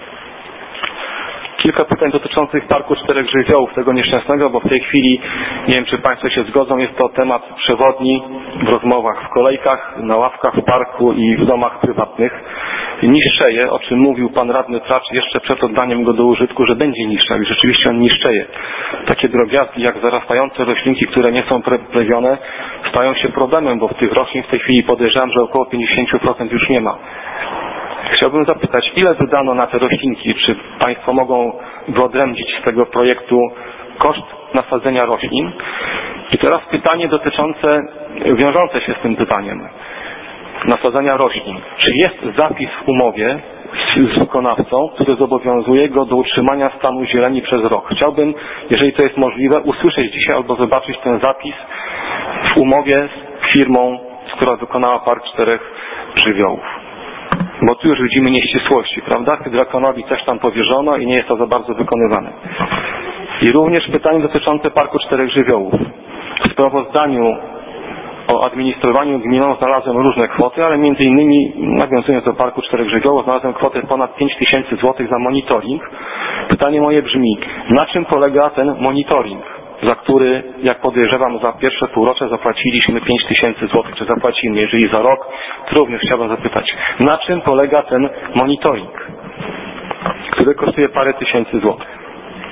Kilka pytań dotyczących Parku Czterech Żywiołów, tego nieszczęsnego, bo w tej chwili, nie wiem czy państwo się zgodzą, jest to temat przewodni w rozmowach w kolejkach, na ławkach w parku i w domach prywatnych. Niszczeje, o czym mówił pan radny Tracz jeszcze przed oddaniem go do użytku, że będzie niszczał i rzeczywiście on niszczeje. Takie drobiazgi jak zarastające roślinki, które nie są plewione, stają się problemem, bo tych roślin w tej chwili podejrzewam, że około 50% już nie ma. Chciałbym zapytać, ile wydano na te roślinki? Czy państwo mogą wyodrębnić z tego projektu koszt nasadzenia roślin? I teraz pytanie wiążące się z tym pytaniem. Nasadzenia roślin. Czy jest zapis w umowie z wykonawcą, który zobowiązuje go do utrzymania stanu zieleni przez rok? Chciałbym, jeżeli to jest możliwe, usłyszeć dzisiaj albo zobaczyć ten zapis w umowie z firmą, która wykonała Park Czterech Żywiołów. Bo tu już widzimy nieścisłości, prawda? Hydrakonowi coś tam powierzono i nie jest to za bardzo wykonywane. I również pytanie dotyczące Parku Czterech Żywiołów. W sprawozdaniu o administrowaniu gminą znalazłem różne kwoty, ale między innymi, nawiązując do Parku Czterech Żywiołów, znalazłem kwotę ponad 5 000 złotych za monitoring. Pytanie moje brzmi, na czym polega ten monitoring, za który, jak podejrzewam, za pierwsze półrocze zapłaciliśmy 5 000 złotych, czy zapłacimy, jeżeli za rok, to również chciałbym zapytać, na czym polega ten monitoring, który kosztuje parę tysięcy złotych.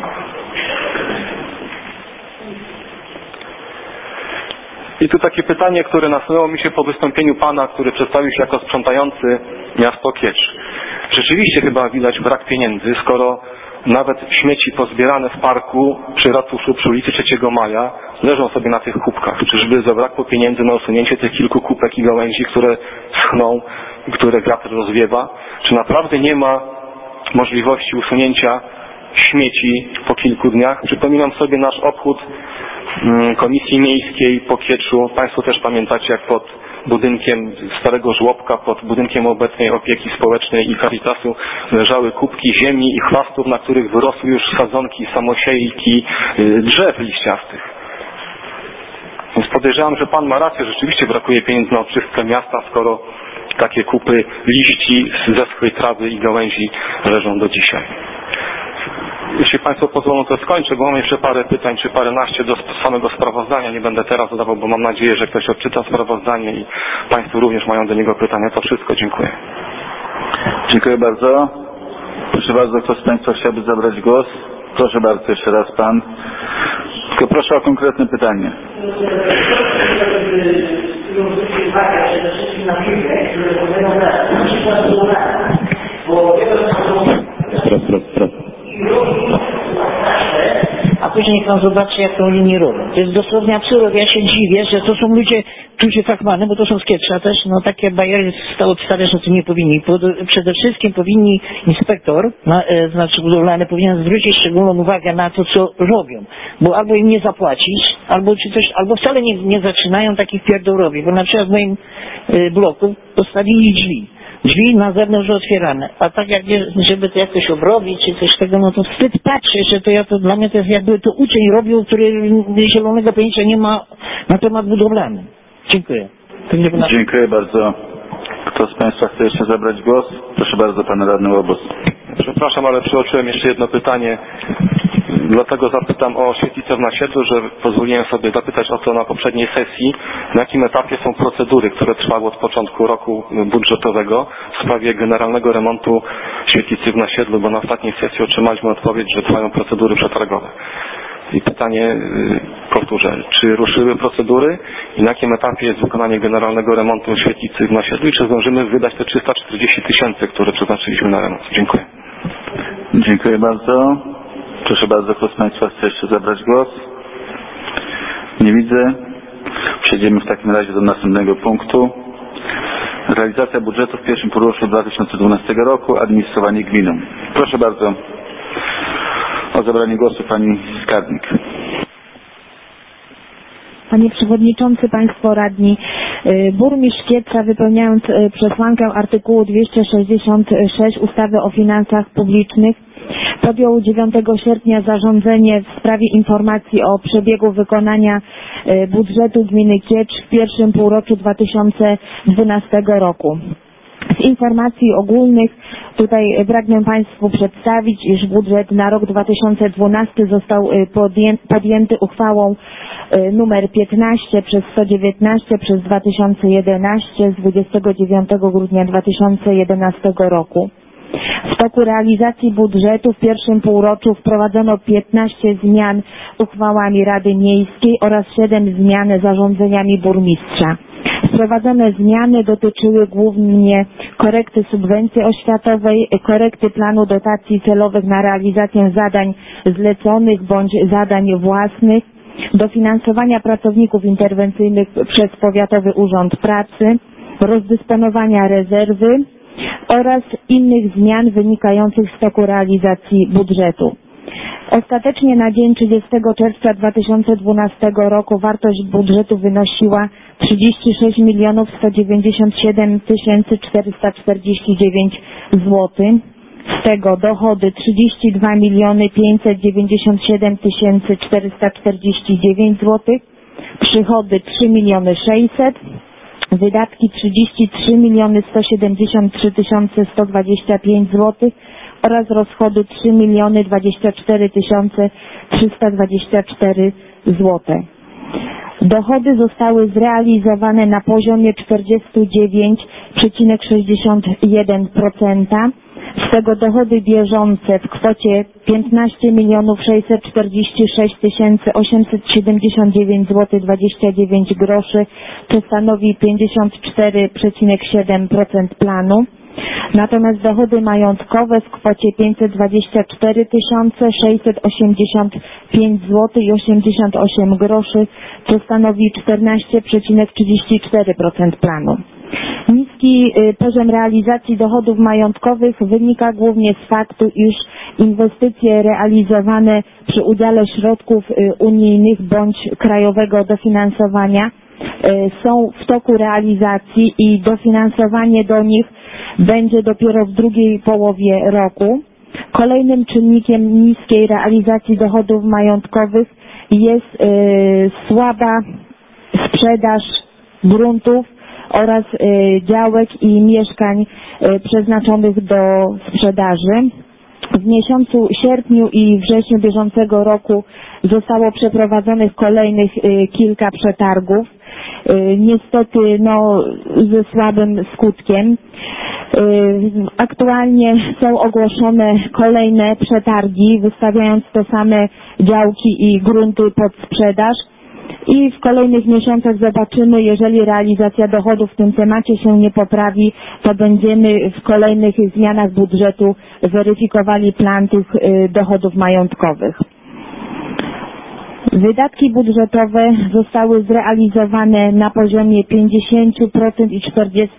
I tu takie pytanie, które nasunęło mi się po wystąpieniu pana, który przedstawił się jako sprzątający miasto Kiecz. Rzeczywiście chyba widać brak pieniędzy, skoro nawet śmieci pozbierane w parku przy ratuszu przy ulicy 3 Maja leżą sobie na tych kubkach. Czyżby zabrakło pieniędzy na usunięcie tych kilku kubek i gałęzi, które schną, które wiatr rozwiewa? Czy naprawdę nie ma możliwości usunięcia śmieci po kilku dniach? Przypominam sobie nasz obchód Komisji Miejskiej po Kieczu. Państwo też pamiętacie, jak pod budynkiem starego żłobka, pod budynkiem obecnej opieki społecznej i Caritasu leżały kubki ziemi i chwastów, na których wyrosły już sadzonki, samosiejki, drzew liściastych. Więc podejrzewam, że pan ma rację, rzeczywiście brakuje pieniędzy na oczystkę miasta, skoro takie kupy liści z zeschłej trawy i gałęzi leżą do dzisiaj. Jeśli państwo pozwolą, to skończę, bo mam jeszcze parę pytań, czy paręnaście do samego sprawozdania. Nie będę teraz zadawał, bo mam nadzieję, że ktoś odczyta sprawozdanie i państwo również mają do niego pytania. To wszystko. Dziękuję. Dziękuję bardzo. Proszę bardzo, kto z państwa chciałby zabrać głos? Proszę bardzo, jeszcze raz pan. Tylko proszę o konkretne pytanie. Przede wszystkim na piłkę, które powiedzą na przykład bo a później niech pan zobaczy, jak tą linię robią. To jest dosłownie absurd. Ja się dziwię, że to są ludzie, którzy fachmany, bo to są z Kiecza też, no takie bariery odstawiać, no to nie powinni. Przede wszystkim powinni inspektor, znaczy budowlany, powinien zwrócić szczególną uwagę na to, co robią. Bo albo im nie zapłacić, albo wcale nie zaczynają takich pierdół robić. Bo na przykład w moim bloku postawili drzwi. Drzwi na zewnątrz otwierane, a tak jak żeby to jakoś obrobić czy coś tego, no to wstyd patrzeć, że dla mnie to jest jakby to uczeń robił, który zielonego pojęcia nie ma na temat budowlany. Dziękuję. Dziękuję bardzo. Kto z Państwa chce jeszcze zabrać głos? Proszę bardzo, Pan Radny Łobuz. Przepraszam, ale przeoczyłem jeszcze jedno pytanie. Dlatego zapytam o świetlicę w Nasiedlu, że pozwoliłem sobie zapytać o to na poprzedniej sesji. Na jakim etapie są procedury, które trwały od początku roku budżetowego w sprawie generalnego remontu świetlicy w Nasiedlu, bo na ostatniej sesji otrzymaliśmy odpowiedź, że trwają procedury przetargowe. I pytanie powtórzę, czy ruszyły procedury i na jakim etapie jest wykonanie generalnego remontu świetlicy w Nasiedlu i czy zdążymy wydać te 340 000, które przeznaczyliśmy na remont? Dziękuję. Dziękuję bardzo. Proszę bardzo, kto z Państwa chce jeszcze zabrać głos? Nie widzę. Przejdziemy w takim razie do następnego punktu. Realizacja budżetu w pierwszym półroczu 2012 roku, administrowanie gminą. Proszę bardzo o zabranie głosu Pani Skarbnik. Panie Przewodniczący, Państwo Radni, burmistrz Kietrza, wypełniając przesłankę artykułu 266 ustawy o finansach publicznych, podjął 9 sierpnia zarządzenie w sprawie informacji o przebiegu wykonania budżetu gminy Kiecz w pierwszym półroczu 2012 roku. Z informacji ogólnych tutaj pragnę Państwu przedstawić, iż budżet na rok 2012 został podjęty uchwałą numer 15 przez 119 przez 2011 z 29 grudnia 2011 roku. W toku realizacji budżetu w pierwszym półroczu wprowadzono 15 zmian uchwałami Rady Miejskiej oraz 7 zmian zarządzeniami burmistrza. Wprowadzone zmiany dotyczyły głównie korekty subwencji oświatowej, korekty planu dotacji celowych na realizację zadań zleconych bądź zadań własnych, dofinansowania pracowników interwencyjnych przez Powiatowy Urząd Pracy, rozdysponowania rezerwy oraz innych zmian wynikających z toku realizacji budżetu. Ostatecznie na dzień 30 czerwca 2012 roku wartość budżetu wynosiła 36 197 449 zł. Z tego dochody 32 597 449 zł, przychody 3 600 000, wydatki 33 173 125 zł oraz rozchody 3 024 324 zł. Dochody zostały zrealizowane na poziomie 49,61%. Z tego dochody bieżące w kwocie 15 646 879 zł 29 groszy, to stanowi 54,7% planu. Natomiast dochody majątkowe w kwocie 524 685 zł i 88 groszy, to stanowi 14,34% planu. Niski poziom realizacji dochodów majątkowych wynika głównie z faktu, iż inwestycje realizowane przy udziale środków unijnych bądź krajowego dofinansowania są w toku realizacji i dofinansowanie do nich będzie dopiero w drugiej połowie roku. Kolejnym czynnikiem niskiej realizacji dochodów majątkowych jest słaba sprzedaż gruntów oraz działek i mieszkań przeznaczonych do sprzedaży. W miesiącu sierpniu i wrześniu bieżącego roku zostało przeprowadzonych kolejnych kilka przetargów. Niestety ze słabym skutkiem. Aktualnie są ogłoszone kolejne przetargi, wystawiając te same działki i grunty pod sprzedaż. I w kolejnych miesiącach zobaczymy, jeżeli realizacja dochodów w tym temacie się nie poprawi, to będziemy w kolejnych zmianach budżetu weryfikowali plan tych dochodów majątkowych. Wydatki budżetowe zostały zrealizowane na poziomie 50% i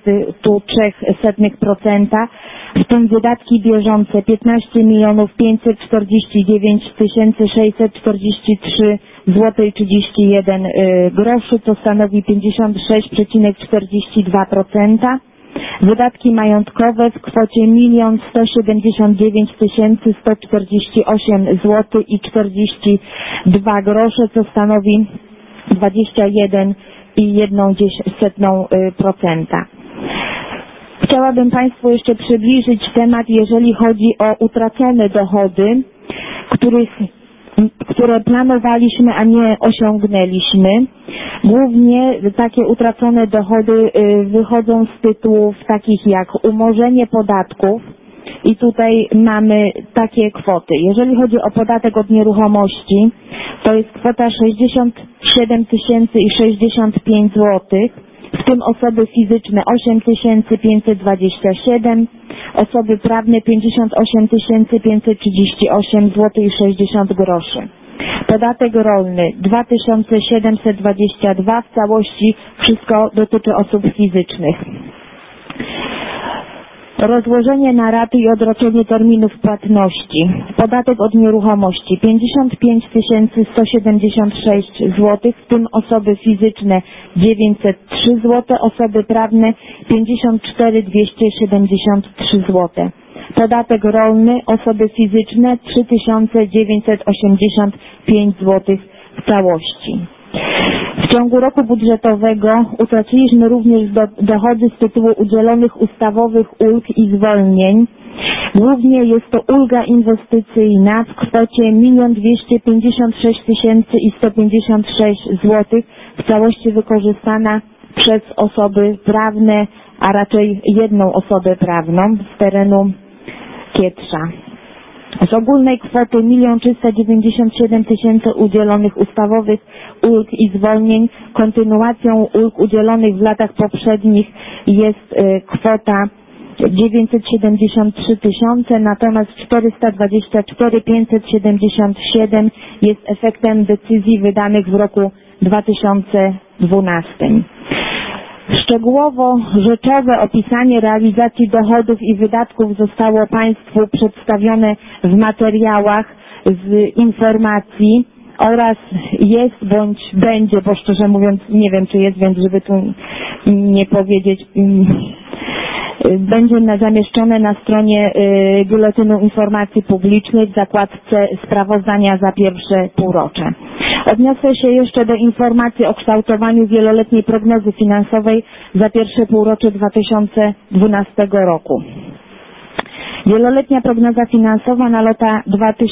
43%, w tym wydatki bieżące 15 549 643 zł 31 groszy, to stanowi 56,42%. Wydatki majątkowe w kwocie 1 179 148 zł i 42 grosze, co stanowi 21,1%. Chciałabym Państwu jeszcze przybliżyć temat, jeżeli chodzi o utracone dochody, które planowaliśmy, a nie osiągnęliśmy. Głównie takie utracone dochody wychodzą z tytułów takich jak umorzenie podatków i tutaj mamy takie kwoty. Jeżeli chodzi o podatek od nieruchomości, to jest kwota 67 065 zł, w tym osoby fizyczne 8527, osoby prawne 58 538 zł i 60 groszy. Podatek rolny 2722, w całości wszystko dotyczy osób fizycznych. Rozłożenie na raty i odroczenie terminów płatności. Podatek od nieruchomości 55 176 zł, w tym osoby fizyczne 903 zł, osoby prawne 54 273 zł. Podatek rolny osoby fizyczne 3985 zł w całości. W ciągu roku budżetowego utraciliśmy również dochody z tytułu udzielonych ustawowych ulg i zwolnień. Głównie jest to ulga inwestycyjna w kwocie 1 256 156 zł, w całości wykorzystana przez osoby prawne, a raczej jedną osobę prawną z terenu Kietrza. Z ogólnej kwoty 1 397 000 udzielonych ustawowych ulg i zwolnień, kontynuacją ulg udzielonych w latach poprzednich jest kwota 973 000, natomiast 424 577 jest efektem decyzji wydanych w roku 2012. Szczegółowo rzeczowe opisanie realizacji dochodów i wydatków zostało Państwu przedstawione w materiałach z informacji oraz jest bądź będzie, bo szczerze mówiąc nie wiem czy jest, więc żeby tu nie powiedzieć, będzie zamieszczone na stronie Biuletynu Informacji Publicznej w zakładce sprawozdania za pierwsze półrocze. Odniosę się jeszcze do informacji o kształtowaniu wieloletniej prognozy finansowej za pierwsze półrocze 2012 roku. Wieloletnia prognoza finansowa na lata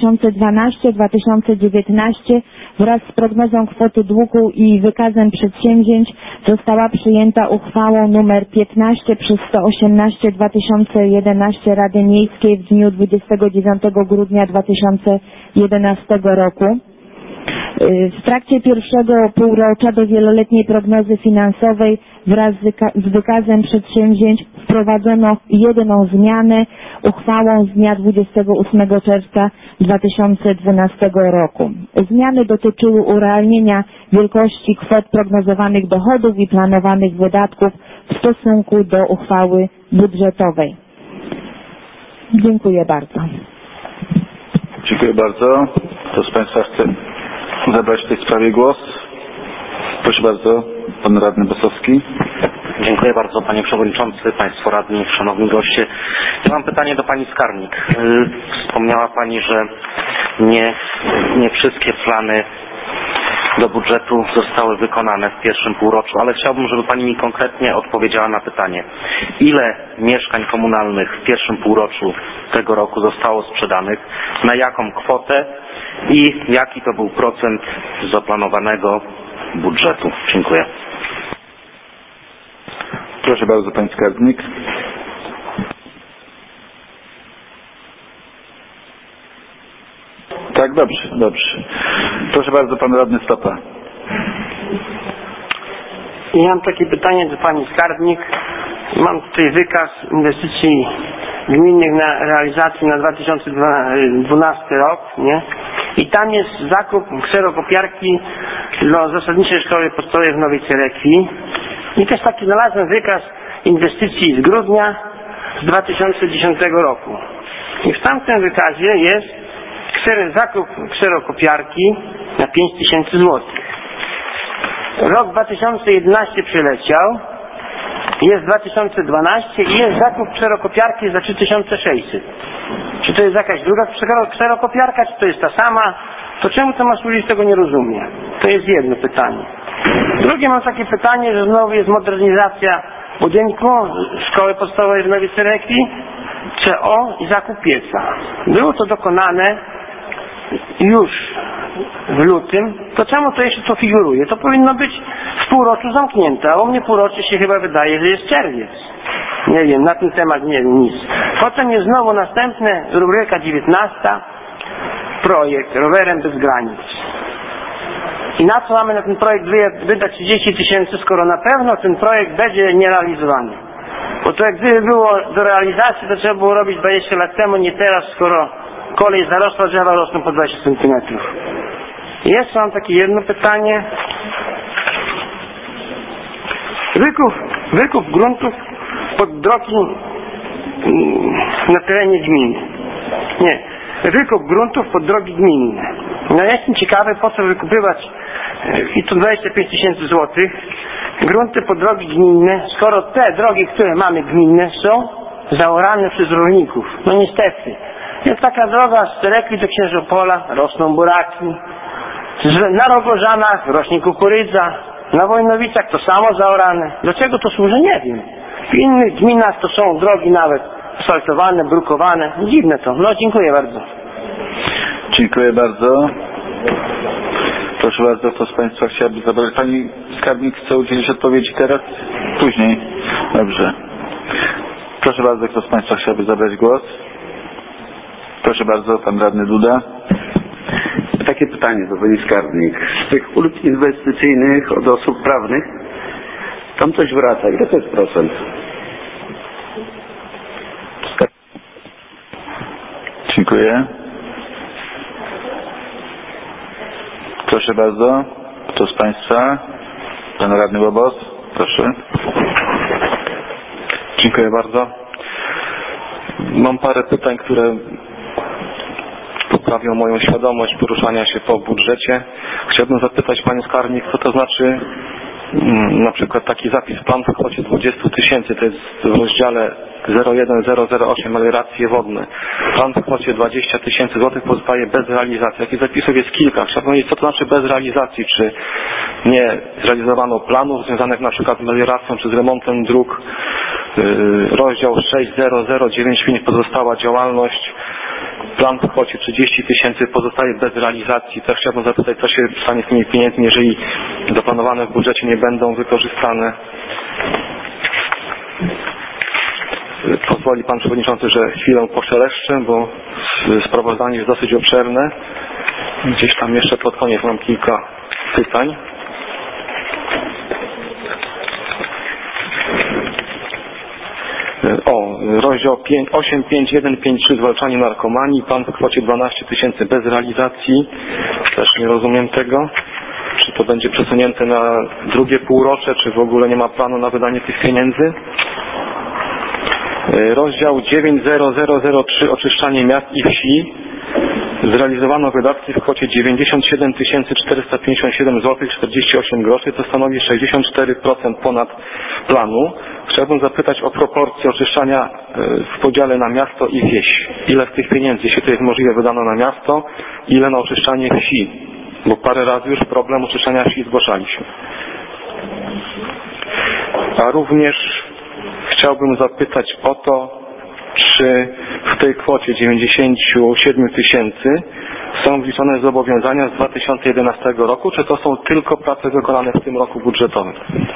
2012-2019 wraz z prognozą kwoty długu i wykazem przedsięwzięć została przyjęta uchwałą nr 15 przez 118 2011 Rady Miejskiej w dniu 29 grudnia 2011 roku. W trakcie pierwszego półrocza do wieloletniej prognozy finansowej wraz z wykazem przedsięwzięć wprowadzono jedną zmianę uchwałą z dnia 28 czerwca 2012 roku. Zmiany dotyczyły urealnienia wielkości kwot prognozowanych dochodów i planowanych wydatków w stosunku do uchwały budżetowej. Dziękuję bardzo. Dziękuję bardzo. Kto z Państwa chce zabrać w tej sprawie głos? Proszę bardzo, Pan Radny Bosowski. Dziękuję bardzo Panie Przewodniczący, Państwo Radni, Szanowni Goście. Ja mam pytanie do Pani Skarbnik. Wspomniała Pani, że nie wszystkie plany do budżetu zostały wykonane w pierwszym półroczu, ale chciałbym, żeby Pani mi konkretnie odpowiedziała na pytanie. Ile mieszkań komunalnych w pierwszym półroczu tego roku zostało sprzedanych, na jaką kwotę i jaki to był procent zaplanowanego budżetu? Dziękuję. Proszę bardzo, Pani Skarbnik. Tak, dobrze. Proszę bardzo, Pan Radny Stopa. Ja mam takie pytanie do Pani Skarbnik. Mam tutaj wykaz inwestycji gminnych na realizację na 2012 rok, nie? I tam jest zakup kserokopiarki do zasadniczej szkoły podstawowej w Nowej Cerekwi. I też taki znalazłem wykaz inwestycji z grudnia z 2010 roku. I w tamtym wykazie jest zakup kserokopiarki na 5000 zł. Rok 2011 przeleciał jest 2012 i jest zakup kserokopiarki za 3600. Czy to jest jakaś druga kserokopiarka, czy to jest ta sama? To czemu to ma służyć, tego nie rozumiem. To jest jedno pytanie. Drugie mam takie pytanie, że znowu jest modernizacja budynku szkoły podstawowej w Nowej Cerekwi, CO i zakup pieca. Było to dokonane już w lutym, to czemu to jeszcze to figuruje? To powinno być w półroczu zamknięte, a u mnie półrocze się chyba wydaje, że jest czerwiec. Nie wiem, na ten temat nie wiem nic. Potem jest znowu następne, rubryka 19, projekt Rowerem bez granic. I na co mamy na ten projekt wydać 30 000, skoro na pewno ten projekt będzie nierealizowany? Bo to jak gdyby było do realizacji, to trzeba było robić 20 lat temu, nie teraz, skoro kolej zarosła, drzewa rosną po 20 cm. Jeszcze mam takie jedno pytanie. Wykup gruntów pod drogi na terenie gminy. Nie. Wykup gruntów pod drogi gminne. No ja jestem ciekawy, po co wykupywać i to 25 000 złotych grunty pod drogi gminne, skoro te drogi, które mamy gminne, są zaorane przez rolników. No niestety. Jest taka droga z Cerekwi do Księżopola, rosną buraki. Na Rogożanach rośnie kukurydza. Na Wojnowicach to samo zaorane. Do czego to służy? Nie wiem. W innych gminach to są drogi nawet asfaltowane, brukowane. Dziwne to. No dziękuję bardzo. Dziękuję bardzo. Proszę bardzo, kto z Państwa chciałby zabrać? Pani skarbnik chce udzielić odpowiedzi teraz? Później. Dobrze. Proszę bardzo, kto z Państwa chciałby zabrać głos? Proszę bardzo, pan radny Duda. Takie pytanie do pani skarbnik. Z tych ulg inwestycyjnych od osób prawnych tam coś wraca. Ile to jest procent? Dziękuję. Proszę bardzo. Kto z Państwa? Pan radny Łobos. Proszę. Dziękuję bardzo. Mam parę pytań, które poprawią moją świadomość poruszania się po budżecie. Chciałbym zapytać Panią Skarbnik, co to znaczy na przykład taki zapis plan w kwocie 20 000, to jest w rozdziale 01008 melioracje wodne. Plan w kwocie 20 000 złotych pozostaje bez realizacji. Takich zapisów jest kilka. Chciałbym wiedzieć, co to znaczy bez realizacji. Czy nie zrealizowano planów związanych na przykład z melioracją czy z remontem dróg. Rozdział 60095 pozostała działalność. Plan w kwocie 30 000 pozostaje bez realizacji. Też chciałbym zapytać, co się stanie z tymi pieniędzmi, jeżeli zaplanowane w budżecie nie będą wykorzystane. Pozwoli Pan Przewodniczący, że chwilę poszeleszczę, bo sprawozdanie jest dosyć obszerne. Gdzieś tam jeszcze pod koniec mam kilka pytań. Rozdział 85153 zwalczanie narkomanii, plan w kwocie 12 000 bez realizacji. Też nie rozumiem tego. Czy to będzie przesunięte na drugie półrocze, czy w ogóle nie ma planu na wydanie tych pieniędzy. Rozdział 90003 oczyszczanie miast i wsi. Zrealizowano wydatki w kwocie 97 457 zł 48 groszy, to stanowi 64% ponad planu. Chciałbym zapytać o proporcje oczyszczania w podziale na miasto i wieś. Ile z tych pieniędzy, jeśli to jest możliwe, wydano na miasto, ile na oczyszczanie wsi? Bo parę razy już problem oczyszczania wsi zgłaszaliśmy. A również chciałbym zapytać o to, czy w tej kwocie 97 000 są wliczone zobowiązania z 2011 roku, czy to są tylko prace wykonane w tym roku budżetowym?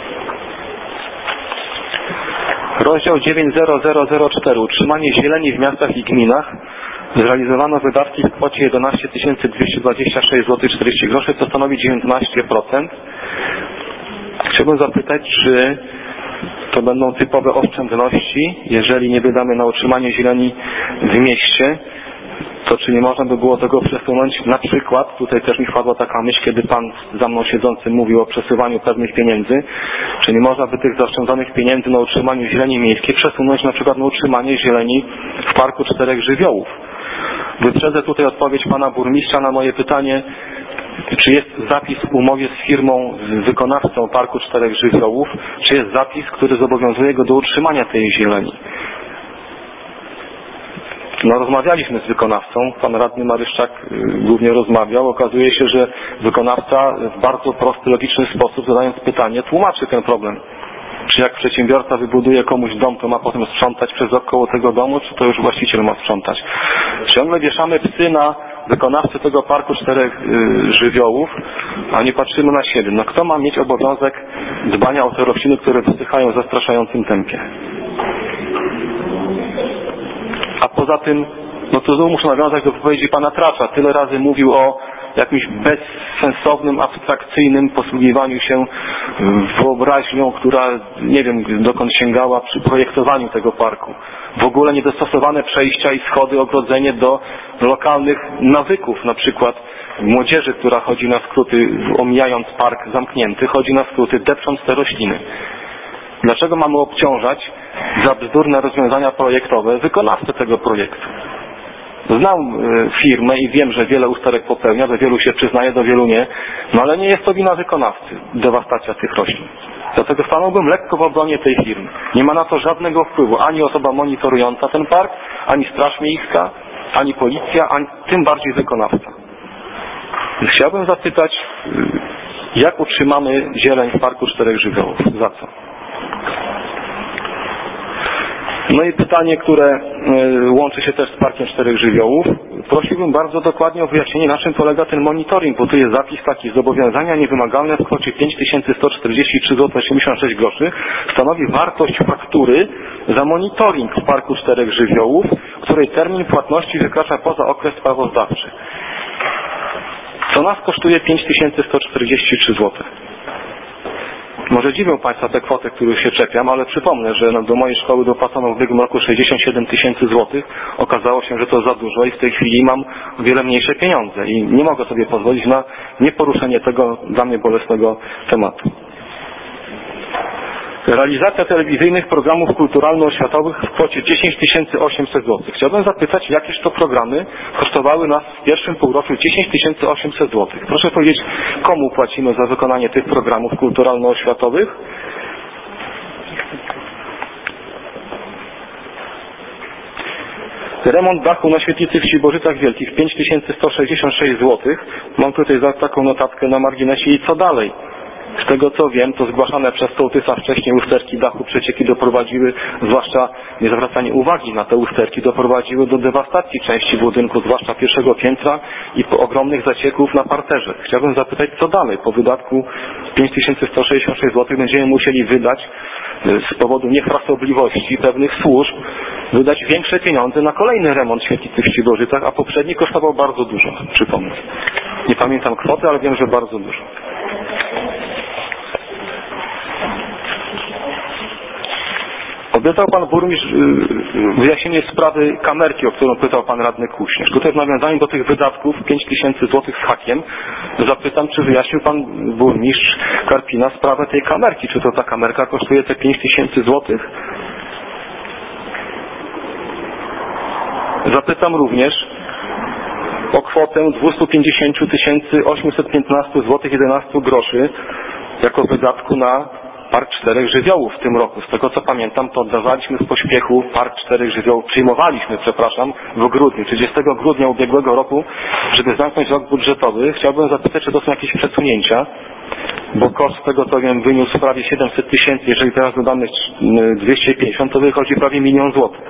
Rozdział 90004. Utrzymanie zieleni w miastach i gminach. Zrealizowano wydatki w kwocie 11 226 zł 40 groszy, co stanowi 19%. Chciałbym zapytać, czy to będą typowe oszczędności, jeżeli nie wydamy na utrzymanie zieleni w mieście, to czy nie można by było tego przesunąć? Na przykład, tutaj też mi wpadła taka myśl, kiedy Pan za mną siedzący mówił o przesuwaniu pewnych pieniędzy, czy nie można by tych zaoszczędzonych pieniędzy na utrzymaniu zieleni miejskiej przesunąć na przykład na utrzymanie zieleni w Parku Czterech Żywiołów? Wyprzedzę tutaj odpowiedź Pana Burmistrza na moje pytanie, Czy jest zapis w umowie z firmą, z wykonawcą Parku Czterech Żywiołów, czy jest zapis, który zobowiązuje go do utrzymania tej zieleni? No, rozmawialiśmy z wykonawcą, pan radny Maryszczak głównie rozmawiał. Okazuje się, że wykonawca w bardzo prosty, logiczny sposób, zadając pytanie, tłumaczy ten problem. Czy jak przedsiębiorca wybuduje komuś dom, to ma potem sprzątać przez około tego domu, czy to już właściciel ma sprzątać? Ciągle wieszamy psy na wykonawcy tego Parku Czterech Żywiołów, a nie patrzymy na siebie. No kto ma mieć obowiązek dbania o te rośliny, które wysychają w zastraszającym tempie? A poza tym, no to znowu muszę nawiązać do wypowiedzi pana Tracza. Tyle razy mówił o jakimś bezsensownym, abstrakcyjnym posługiwaniu się wyobraźnią, która nie wiem dokąd sięgała przy projektowaniu tego parku. W ogóle niedostosowane przejścia i schody, ogrodzenie do lokalnych nawyków, na przykład młodzieży, która chodzi na skróty, omijając park zamknięty, chodzi na skróty, depcząc te rośliny. Dlaczego mamy obciążać za bzdurne rozwiązania projektowe wykonawcę tego projektu? Znam firmę i wiem, że wiele usterek popełnia, do wielu się przyznaje, do wielu nie, no ale nie jest to wina wykonawcy, dewastacja tych roślin. Dlatego stanąłbym lekko w obronie tej firmy. Nie ma na to żadnego wpływu ani osoba monitorująca ten park, ani Straż Miejska, ani policja, ani tym bardziej wykonawca. Chciałbym zapytać, jak utrzymamy zieleń w Parku Czterech Żywiołów? Za co? No i pytanie, które łączy się też z Parkiem Czterech Żywiołów. Prosiłbym bardzo dokładnie o wyjaśnienie, na czym polega ten monitoring, bo tu jest zapis taki: zobowiązania niewymagalne w kwocie 5143,86 zł stanowi wartość faktury za monitoring w Parku Czterech Żywiołów, której termin płatności wykracza poza okres sprawozdawczy. Co nas kosztuje 5143 zł. Może dziwią Państwa te kwoty, których się czepiam, ale przypomnę, że do mojej szkoły dopłacono w ubiegłym roku 67 000 złotych. Okazało się, że to za dużo i w tej chwili mam o wiele mniejsze pieniądze i nie mogę sobie pozwolić na nieporuszenie tego dla mnie bolesnego tematu. Realizacja telewizyjnych programów kulturalno-oświatowych w kwocie 10 800 zł. Chciałbym zapytać, jakież to programy kosztowały nas w pierwszym półroczu 10 800 zł. Proszę powiedzieć, komu płacimy za wykonanie tych programów kulturalno-oświatowych? Remont dachu na świetlicy w Świebożycach Wielkich 5166 zł. Mam tutaj taką notatkę na marginesie i co dalej? Z tego co wiem, to zgłaszane przez sołtysa wcześniej usterki dachu przecieki doprowadziły, zwłaszcza niezwracanie uwagi na te usterki, doprowadziły do dewastacji części budynku, zwłaszcza pierwszego piętra i ogromnych zacieków na parterze. Chciałbym zapytać, co dalej? Po wydatku 5166 zł będziemy musieli wydać z powodu niefrasobliwości pewnych służb, wydać większe pieniądze na kolejny remont świetlicy w Świebożycach, a poprzedni kosztował bardzo dużo, przypomnę. Nie pamiętam kwoty, ale wiem, że bardzo dużo. Obiecał pan burmistrz wyjaśnienie sprawy kamerki, o którą pytał pan radny Kuśnierz. Tutaj w nawiązaniu do tych wydatków 5000 zł z hakiem zapytam, czy wyjaśnił pan burmistrz Karpina sprawę tej kamerki. Czy to ta kamerka kosztuje te 5000 zł? Zapytam również o kwotę 250 815 zł 11 groszy jako wydatku na Park Czterech Żywiołów w tym roku. Z tego co pamiętam, to oddawaliśmy w pośpiechu Park Czterech Żywiołów, przyjmowaliśmy, w grudniu, 30 grudnia ubiegłego roku, żeby zamknąć rok budżetowy. Chciałbym zapytać, czy to są jakieś przesunięcia, bo koszt, z tego co wiem, wyniósł prawie 700 000, jeżeli teraz dodamy 250, to wychodzi prawie 1 000 000 złotych.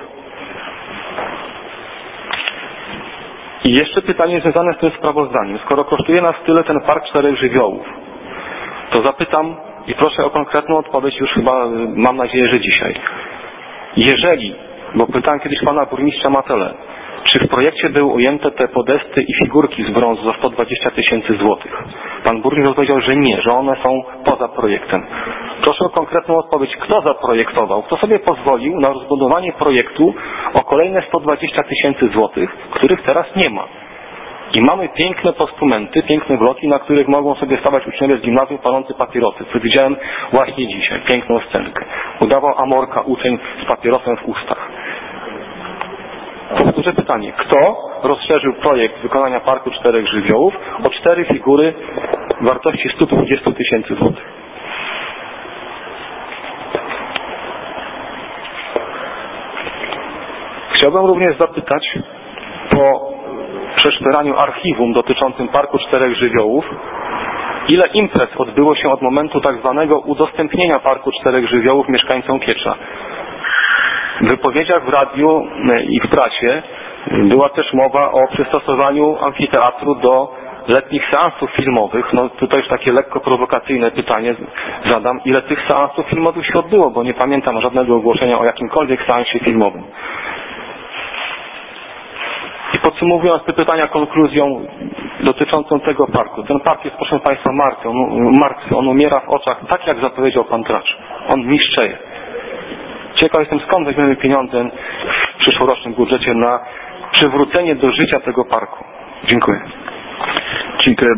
I jeszcze pytanie związane z tym sprawozdaniem. Skoro kosztuje nas tyle ten Park Czterech Żywiołów, to zapytam i proszę o konkretną odpowiedź już chyba, mam nadzieję, że dzisiaj. Jeżeli, bo pytałem kiedyś pana burmistrza Matele, czy w projekcie były ujęte te podesty i figurki z brązu za 120 000 złotych? Pan burmistrz odpowiedział, że nie, że one są poza projektem. Proszę o konkretną odpowiedź, kto zaprojektował, kto sobie pozwolił na rozbudowanie projektu o kolejne 120 000 złotych, których teraz nie ma. I mamy piękne postumenty, piękne bloki, na których mogą sobie stawać uczniowie z gimnazjum palący papierosy, co widziałem właśnie dzisiaj, piękną scenkę. Udawał amorka uczeń z papierosem w ustach. powtórzę pytanie. Kto rozszerzył projekt wykonania Parku Czterech Żywiołów o 4 figury wartości 120 000 złotych? Chciałbym również zapytać, po przeszperaniu archiwum dotyczącym Parku Czterech Żywiołów, ile imprez odbyło się od momentu tak zwanego udostępnienia Parku Czterech Żywiołów mieszkańcom Kiecza? W wypowiedziach w radiu i w prasie była też mowa o przystosowaniu amfiteatru do letnich seansów filmowych. No tutaj już takie lekko prowokacyjne pytanie zadam, ile tych seansów filmowych się odbyło, bo nie pamiętam żadnego ogłoszenia o jakimkolwiek seansie filmowym. I podsumowując te pytania konkluzją dotyczącą tego parku. Ten park jest, proszę Państwa, martwy. On umiera w oczach, tak jak zapowiedział Pan Tracz. On niszczeje. Ciekaw jestem, skąd weźmiemy pieniądze w przyszłorocznym budżecie na przywrócenie do życia tego parku. Dziękuję. Dziękuję.